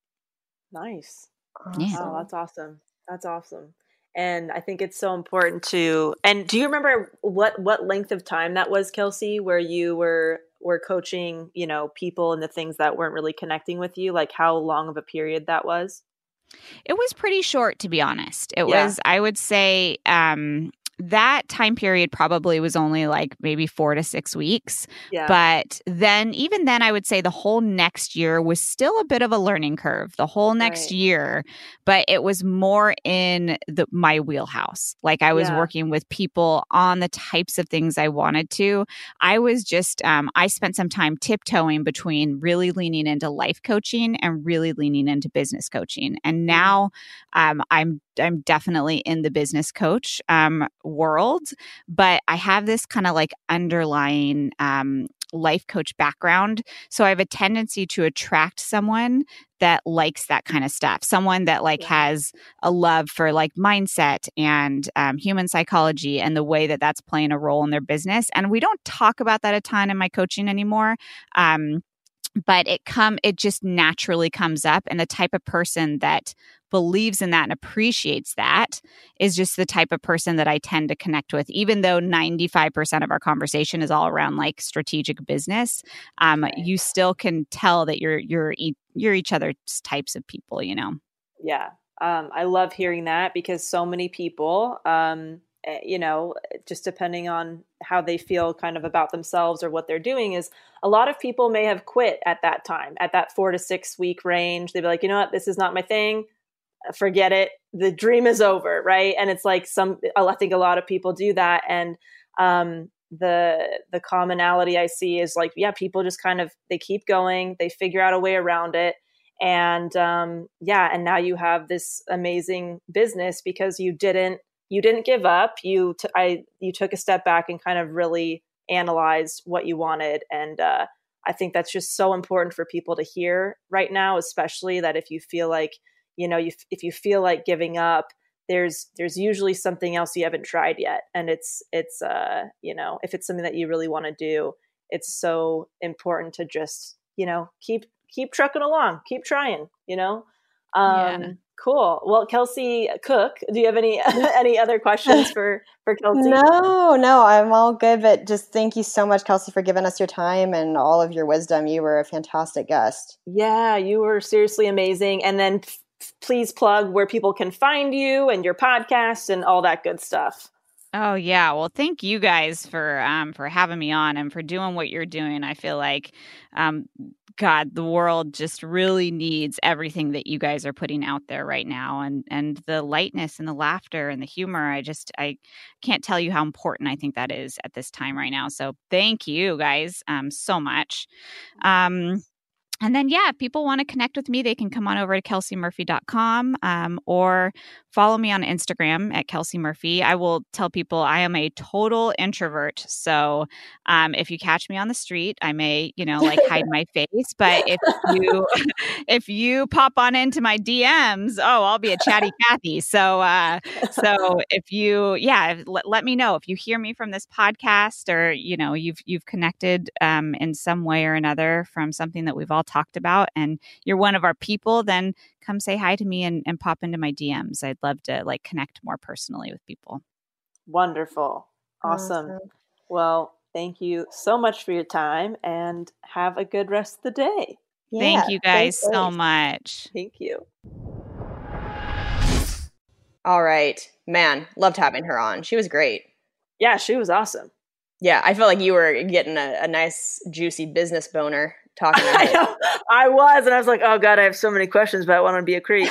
Nice. Yeah. Oh, that's awesome. That's awesome. And I think it's so important to, and do you remember what, what length of time that was, Kelsey, where you were, were coaching, you know, people and the things that weren't really connecting with you? Like, how long of a period that was? It was pretty short, to be honest. It Yeah. was, I would say, um, that time period probably was only like maybe four to six weeks. Yeah. But then, even then, I would say the whole next year was still a bit of a learning curve, the whole next Right. year. But it was more in the, my wheelhouse. Like, I was Yeah. working with people on the types of things I wanted to. I was just, um, I spent some time tiptoeing between really leaning into life coaching and really leaning into business coaching. And now um, I'm I'm definitely in the business coach um, world, but I have this kind of like underlying um, life coach background. So I have a tendency to attract someone that likes that kind of stuff, someone that like Yeah. has a love for like mindset and um, human psychology and the way that that's playing a role in their business. And we don't talk about that a ton in my coaching anymore. Um, but it come it just naturally comes up, and the type of person that believes in that and appreciates that is just the type of person that I tend to connect with, even though ninety-five percent of our conversation is all around like strategic business. Um, Right. you still can tell that you're you're e- you're each other's types of people, you know. Yeah. Um, I love hearing that, because so many people, um, eh, you know, just depending on how they feel kind of about themselves or what they're doing, is a lot of people may have quit at that time, at that four to six week range. They'd be like, you know what, this is not my thing. Forget it. The dream is over. Right. And it's like some, I think a lot of people do that. And, um, the, the commonality I see is like, yeah, people just kind of, they keep going, they figure out a way around it. And, um, yeah. And now you have this amazing business because you didn't, you didn't give up. You, t- I, you took a step back and kind of really analyzed what you wanted. And, uh, I think that's just so important for people to hear right now, especially that if you feel like, you know, you, if you feel like giving up, there's, there's usually something else you haven't tried yet. And it's, it's, uh, you know, if it's something that you really want to do, it's so important to just, you know, keep, keep trucking along, keep trying, you know? Um, Yeah. Cool. Well, Kelsey Cook, do you have any, any other questions for, for Kelsey? No, no, I'm all good. But just thank you so much, Kelsey, for giving us your time and all of your wisdom. You were a fantastic guest. Yeah, you were seriously amazing. And then f- please plug where people can find you and your podcast and all that good stuff. Oh yeah, well, thank you guys for um, for having me on and for doing what you're doing. I feel like, um, God, the world just really needs everything that you guys are putting out there right now, and and the lightness and the laughter and the humor. I just I can't tell you how important I think that is at this time right now. So thank you guys um, so much. Um, And then, yeah, if people want to connect with me, they can come on over to kelsey murphy dot com um, or follow me on Instagram at Kelsey Murphy. I will tell people I am a total introvert. So um, if you catch me on the street, I may, you know, like hide my face. But if you if you pop on into my D Ms, oh, I'll be a chatty Cathy. So uh, so if you, yeah, let, let me know if you hear me from this podcast, or, you know, you've you've connected um, in some way or another from something that we've all talked about, and you're one of our people, then come say hi to me and, and pop into my D Ms. I'd love to like connect more personally with people. Wonderful. Awesome. Awesome. Well, Thank you so much for your time and have a good rest of the day. Thank you guys stay so safe. much. Thank you. All right. Man, loved having her on. She was great. Yeah, she was awesome. Yeah, I felt like you were getting a, a nice, juicy business boner talking to I her. know. I was, and I was like, oh God, I have so many questions, but I want to be a creep.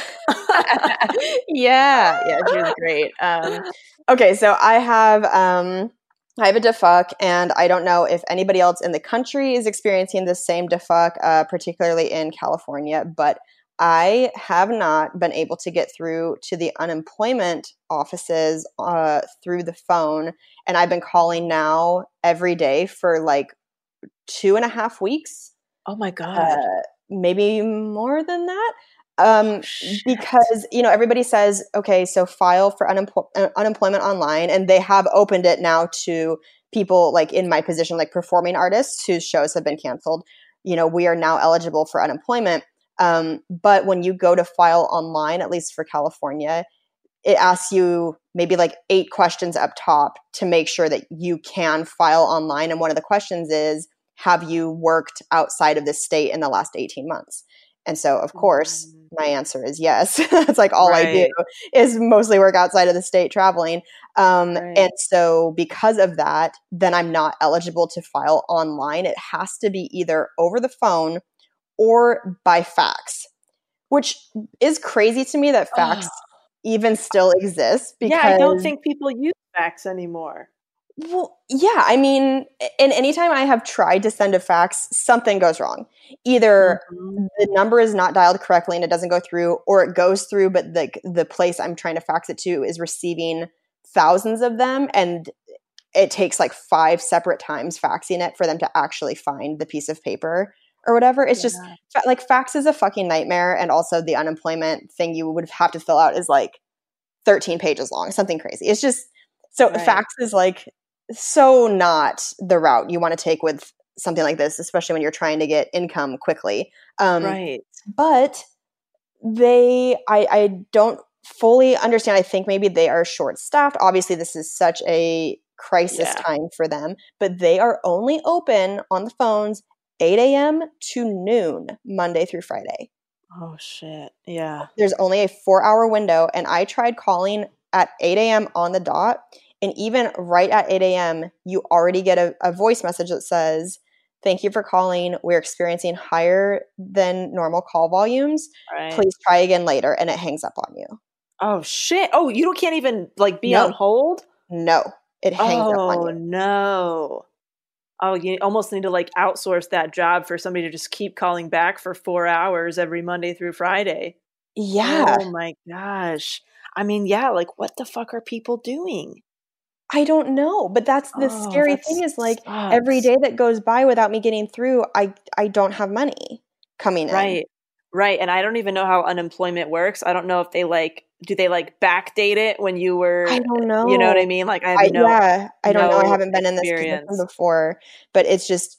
yeah, yeah, she was great. Um, okay, so I have um, I have a defuck, and I don't know if anybody else in the country is experiencing the same defuck, uh, particularly in California, but I have not been able to get through to the unemployment offices uh, through the phone, and I've been calling now every day for like two and a half weeks. Oh my God. Uh, maybe more than that. Um, because, you know, everybody says, okay, so file for unempl- uh, unemployment online, and they have opened it now to people like in my position, like performing artists whose shows have been canceled. You know, we are now eligible for unemployment. Um, but when you go to file online, at least for California, it asks you maybe like eight questions up top to make sure that you can file online. And one of the questions is, have you worked outside of the state in the last eighteen months? And so, of course, my answer is yes. It's like all Right. I do is mostly work outside of the state traveling. Um, Right. And so because of that, then I'm not eligible to file online. It has to be either over the phone or by fax, which is crazy to me that fax even still exists. Because Yeah, I don't think people use fax anymore. Well, yeah, I mean, and anytime I have tried to send a fax, something goes wrong. Either Mhm. the number is not dialed correctly and it doesn't go through, or it goes through, but the the place I'm trying to fax it to is receiving thousands of them, and it takes like five separate times faxing it for them to actually find the piece of paper or whatever. It's just fa- like fax is a fucking nightmare, and also the unemployment thing you would have to fill out is like thirteen pages long, something crazy. It's just so Right. fax is like so not the route you want to take with something like this, especially when you're trying to get income quickly. Um, Right. But they, I, I don't fully understand. I think maybe they are short staffed. Obviously, this is such a crisis Yeah. time for them, but they are only open on the phones eight a.m. to noon, Monday through Friday. Oh shit. Yeah. There's only a four hour window, and I tried calling at eight a.m. on the dot. And even right at eight a.m., you already get a, a voice message that says, thank you for calling. We're experiencing higher than normal call volumes. Right. Please try again later. And it hangs up on you. Oh shit. Oh, you don't can't even like be No. on hold? No, it hangs up on Oh you. no. Oh, you almost need to like outsource that job for somebody to just keep calling back for four hours every Monday through Friday. Yeah. Oh my gosh. I mean, yeah, like what the fuck are people doing? I don't know, but that's the Oh, scary that thing is like every sucks. day that goes by without me getting through, I I don't have money coming in. Right. Right. And I don't even know how unemployment works. I don't know if they like do they like backdate it when you were I don't know. you know what I mean? Like I have I, no yeah, I don't know. I no haven't been in this experience. position before, but it's just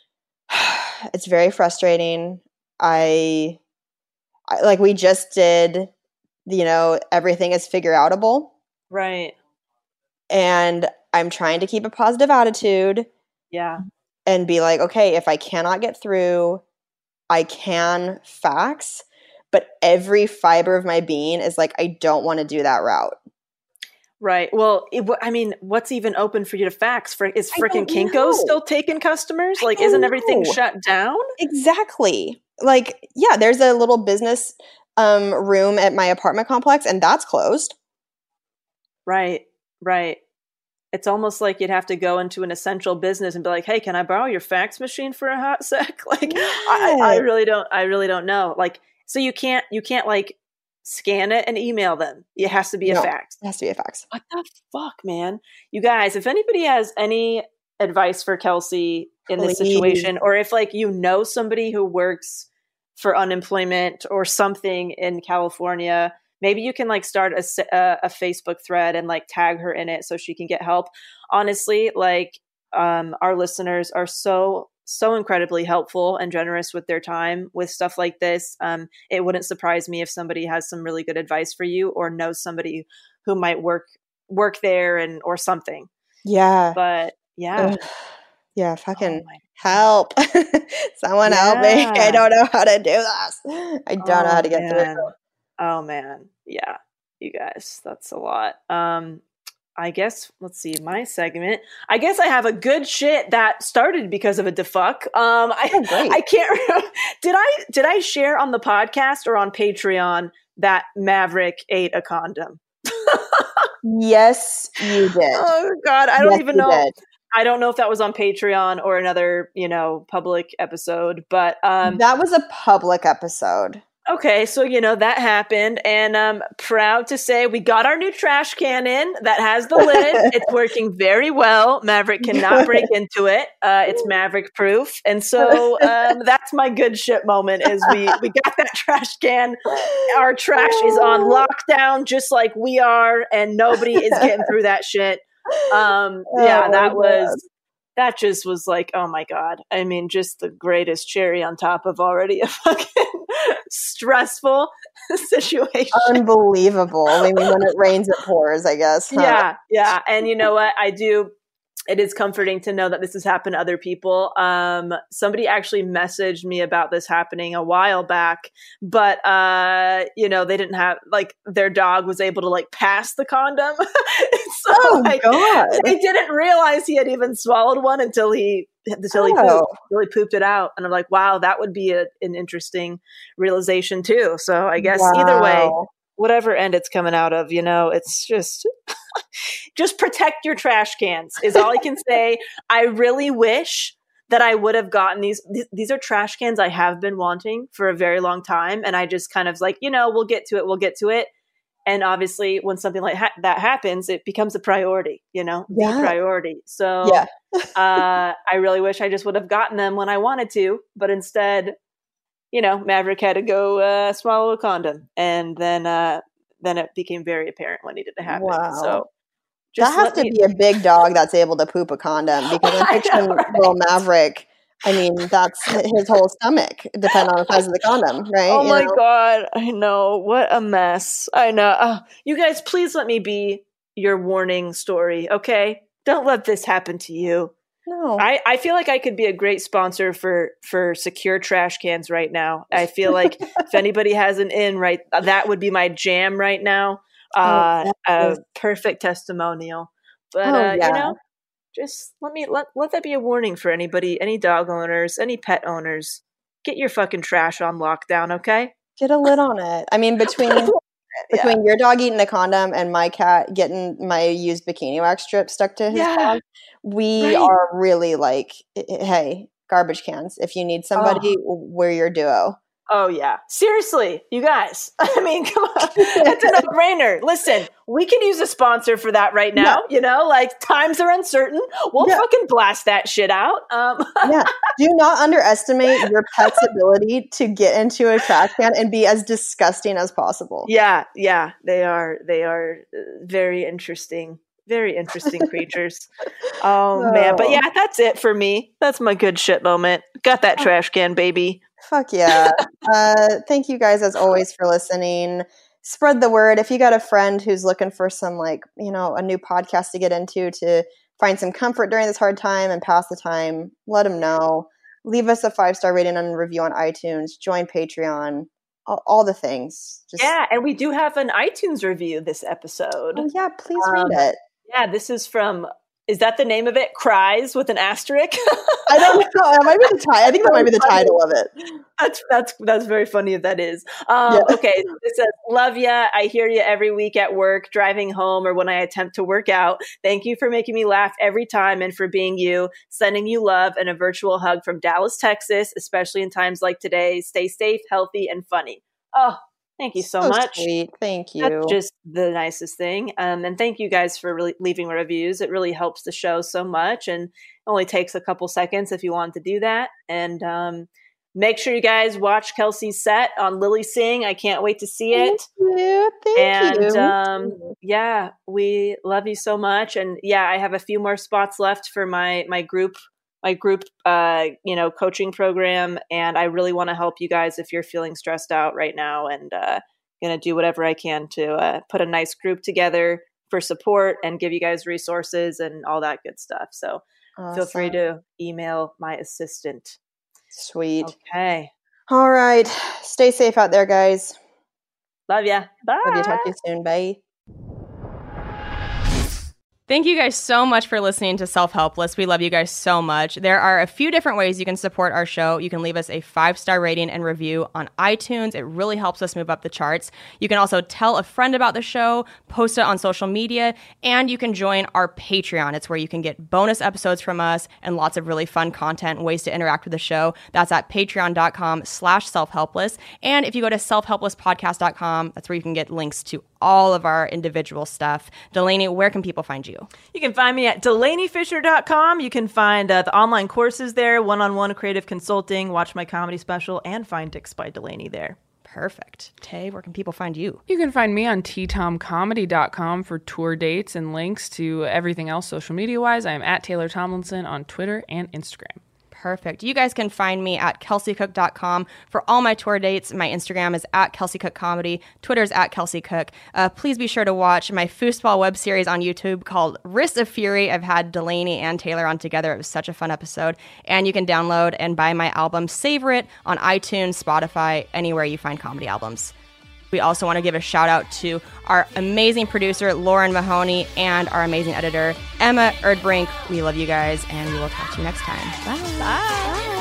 it's very frustrating. I, I like we just did, you know, everything is figure outable. Right. And I'm trying to keep a positive attitude Yeah. and be like, okay, if I cannot get through, I can fax, but every fiber of my being is like, I don't want to do that route. Right. Well, it, w- I mean, what's even open for you to fax? For is I freaking don't Kinko know. still taking customers? I Like, don't isn't everything know. shut down? Exactly. Like, yeah, there's a little business um, room at my apartment complex, and that's closed. Right. Right. It's almost like you'd have to go into an essential business and be like, "Hey, can I borrow your fax machine for a hot sec?" Like, I, I Yes. really don't. I really don't know. Like, so you can't. You can't like scan it and email them. It has to be a No, fax. it has to be a fax. What the fuck, man? You guys, if anybody has any advice for Kelsey in this Please. situation, or if like you know somebody who works for unemployment or something in California, maybe you can like start a, s- a, a Facebook thread and like tag her in it so she can get help. Honestly, like um, our listeners are so so incredibly helpful and generous with their time with stuff like this. Um, it wouldn't surprise me if somebody has some really good advice for you or knows somebody who might work work there and or something. Yeah. But yeah, Ugh. Yeah, fucking help. Someone help me. Yeah. I don't know how to do this. I don't know how to get through. man. Oh man. Yeah. You guys, that's a lot. Um, I guess, let's see, my segment. I guess I have a good shit that started because of a defuck. Um, I, Oh, great. I can't remember. Did I, did I share on the podcast or on Patreon that Maverick ate a condom? Yes, you did. Oh God. I don't Yes, even you know. did. I don't know if that was on Patreon or another, you know, public episode, but, um, That was a public episode. okay, so you know that happened, and I'm proud to say we got our new trash can in that has the lid. It's working very well. Maverick cannot break into it. Uh, it's Maverick proof, and so um, that's my good shit moment. Is we we got that trash can. Our trash is on lockdown, just like we are, and nobody is getting through that shit. Um, yeah, Oh, that my was. That just was like, oh my God. I mean, just the greatest cherry on top of already a fucking stressful situation. Unbelievable. I mean, when it rains, it pours, I guess. Huh? Yeah, yeah. And you know what? I do. It is comforting to know that this has happened to other people. Um, somebody actually messaged me about this happening a while back, but uh, you know, they didn't have like their dog was able to like pass the condom. so Oh, like, God. they didn't realize he had even swallowed one until he until he Oh. pooped, until he pooped it out. And I'm like, wow, that would be a, an interesting realization too. So I guess either way, Wow. whatever end it's coming out of, you know, it's just just protect your trash cans is all I can say. I really wish that I would have gotten these, th- these are trash cans I have been wanting for a very long time. And I just kind of like, you know, we'll get to it. We'll get to it. And obviously when something like ha- that happens, it becomes a priority, you know, Yeah. the priority. So Yeah. uh, I really wish I just would have gotten them when I wanted to, but instead, you know, Maverick had to go uh, swallow a condom, and then uh, then it became very apparent what needed to happen. Wow. So That just has let to me- be a big dog that's able to poop a condom, because I'm I picturing know, right? little Maverick. I mean, that's his whole stomach, depending on the size of the condom, right? Oh You my know? God, I know, what a mess. I know. Uh, you guys, please let me be your warning story, okay? Don't let this happen to you. No. I, I feel like I could be a great sponsor for for secure trash cans right now. I feel like if anybody has an in, right, that would be my jam right now. Uh, Oh, a that is- perfect testimonial. But Oh, uh, yeah. you know, just let me let let that be a warning for anybody, any dog owners, any pet owners. Get your fucking trash on lockdown, okay? Get a lid on it. I mean, between Yeah. between your dog eating a condom and my cat getting my used bikini wax strip stuck to his Yeah. dog, we Right. are really like, i- i- hey, garbage cans. If you need somebody, we're your duo. Oh yeah. Seriously, you guys. I mean, come on. It's a no-brainer. Listen, we can use a sponsor for that right now. You know, like times are uncertain. We'll Yeah. fucking blast that shit out. Um, Yeah. Do not underestimate your pet's ability to get into a trash can and be as disgusting as possible. yeah, yeah. They are. They are uh, very interesting. Very interesting creatures. Oh man. But Oh. yeah, that's it for me. That's my good shit moment. Got that trash can, baby. Fuck yeah. uh, thank you guys as always for listening. Spread the word. If you got a friend who's looking for some, like, you know, a new podcast to get into to find some comfort during this hard time and pass the time, let them know. Leave us a five-star rating and review on iTunes. Join Patreon. All, all the things. Just, Yeah, and we do have an iTunes review this episode. Oh, yeah, please Um, read it. Yeah, this is from, is that the name of it? Cries with an asterisk? I don't know. That might be the ti- I think that might be the title of it. That's that's that's very funny if that is. Um, Yeah. Okay, it says, love ya. I hear you every week at work, driving home, or when I attempt to work out. Thank you for making me laugh every time and for being you. Sending you love and a virtual hug from Dallas, Texas, especially in times like today. Stay safe, healthy, and funny. Oh, thank you so, So much. sweet. Thank you. That's just the nicest thing. Um, and thank you guys for really leaving reviews. It really helps the show so much, and it only takes a couple seconds if you want to do that. And um, make sure you guys watch Kelsey's set on Lily Sing. I can't wait to see it. Thank you. Thank And you. um, yeah, we love you so much. And yeah, I have a few more spots left for my my group, my group, uh, you know, coaching program. And I really want to help you guys if you're feeling stressed out right now. And uh, gonna do whatever I can to uh, put a nice group together for support and give you guys resources and all that good stuff. So feel free Awesome. to email my assistant. Sweet. Okay. All right. Stay safe out there, guys. Love ya. Bye. Love you. Talk to you soon. Bye. Thank you guys so much for listening to Self Helpless. We love you guys so much. There are a few different ways you can support our show. You can leave us a five-star rating and review on iTunes. It really helps us move up the charts. You can also tell a friend about the show, post it on social media, and you can join our Patreon. It's where you can get bonus episodes from us and lots of really fun content and ways to interact with the show. That's at patreon.com slash self-helpless. And if you go to self helpless podcast dot com, that's where you can get links to all of our individual stuff. Delaney, where can people find you? You can find me at delaney fisher dot com. You can find uh, the online courses there, one-on-one creative consulting, watch my comedy special, and find Dicks by Delaney there. Perfect. Tay, where can people find you? You can find me on t tom comedy dot com for tour dates and links to everything else social media-wise. I am at Taylor Tomlinson on Twitter and Instagram. Perfect. You guys can find me at kelsey cook dot com for all my tour dates. My Instagram is at Kelsey Cook Comedy. Twitter's at Kelsey Cook. Uh, please be sure to watch my Foosball web series on YouTube called Wrists of Fury. I've had Delaney and Taylor on together. It was such a fun episode. And you can download and buy my album Savor It on iTunes, Spotify, anywhere you find comedy albums. We also want to give a shout out to our amazing producer, Lauren Mahoney, and our amazing editor, Emma Erdbrink. We love you guys, and we will talk to you next time. Bye. Bye.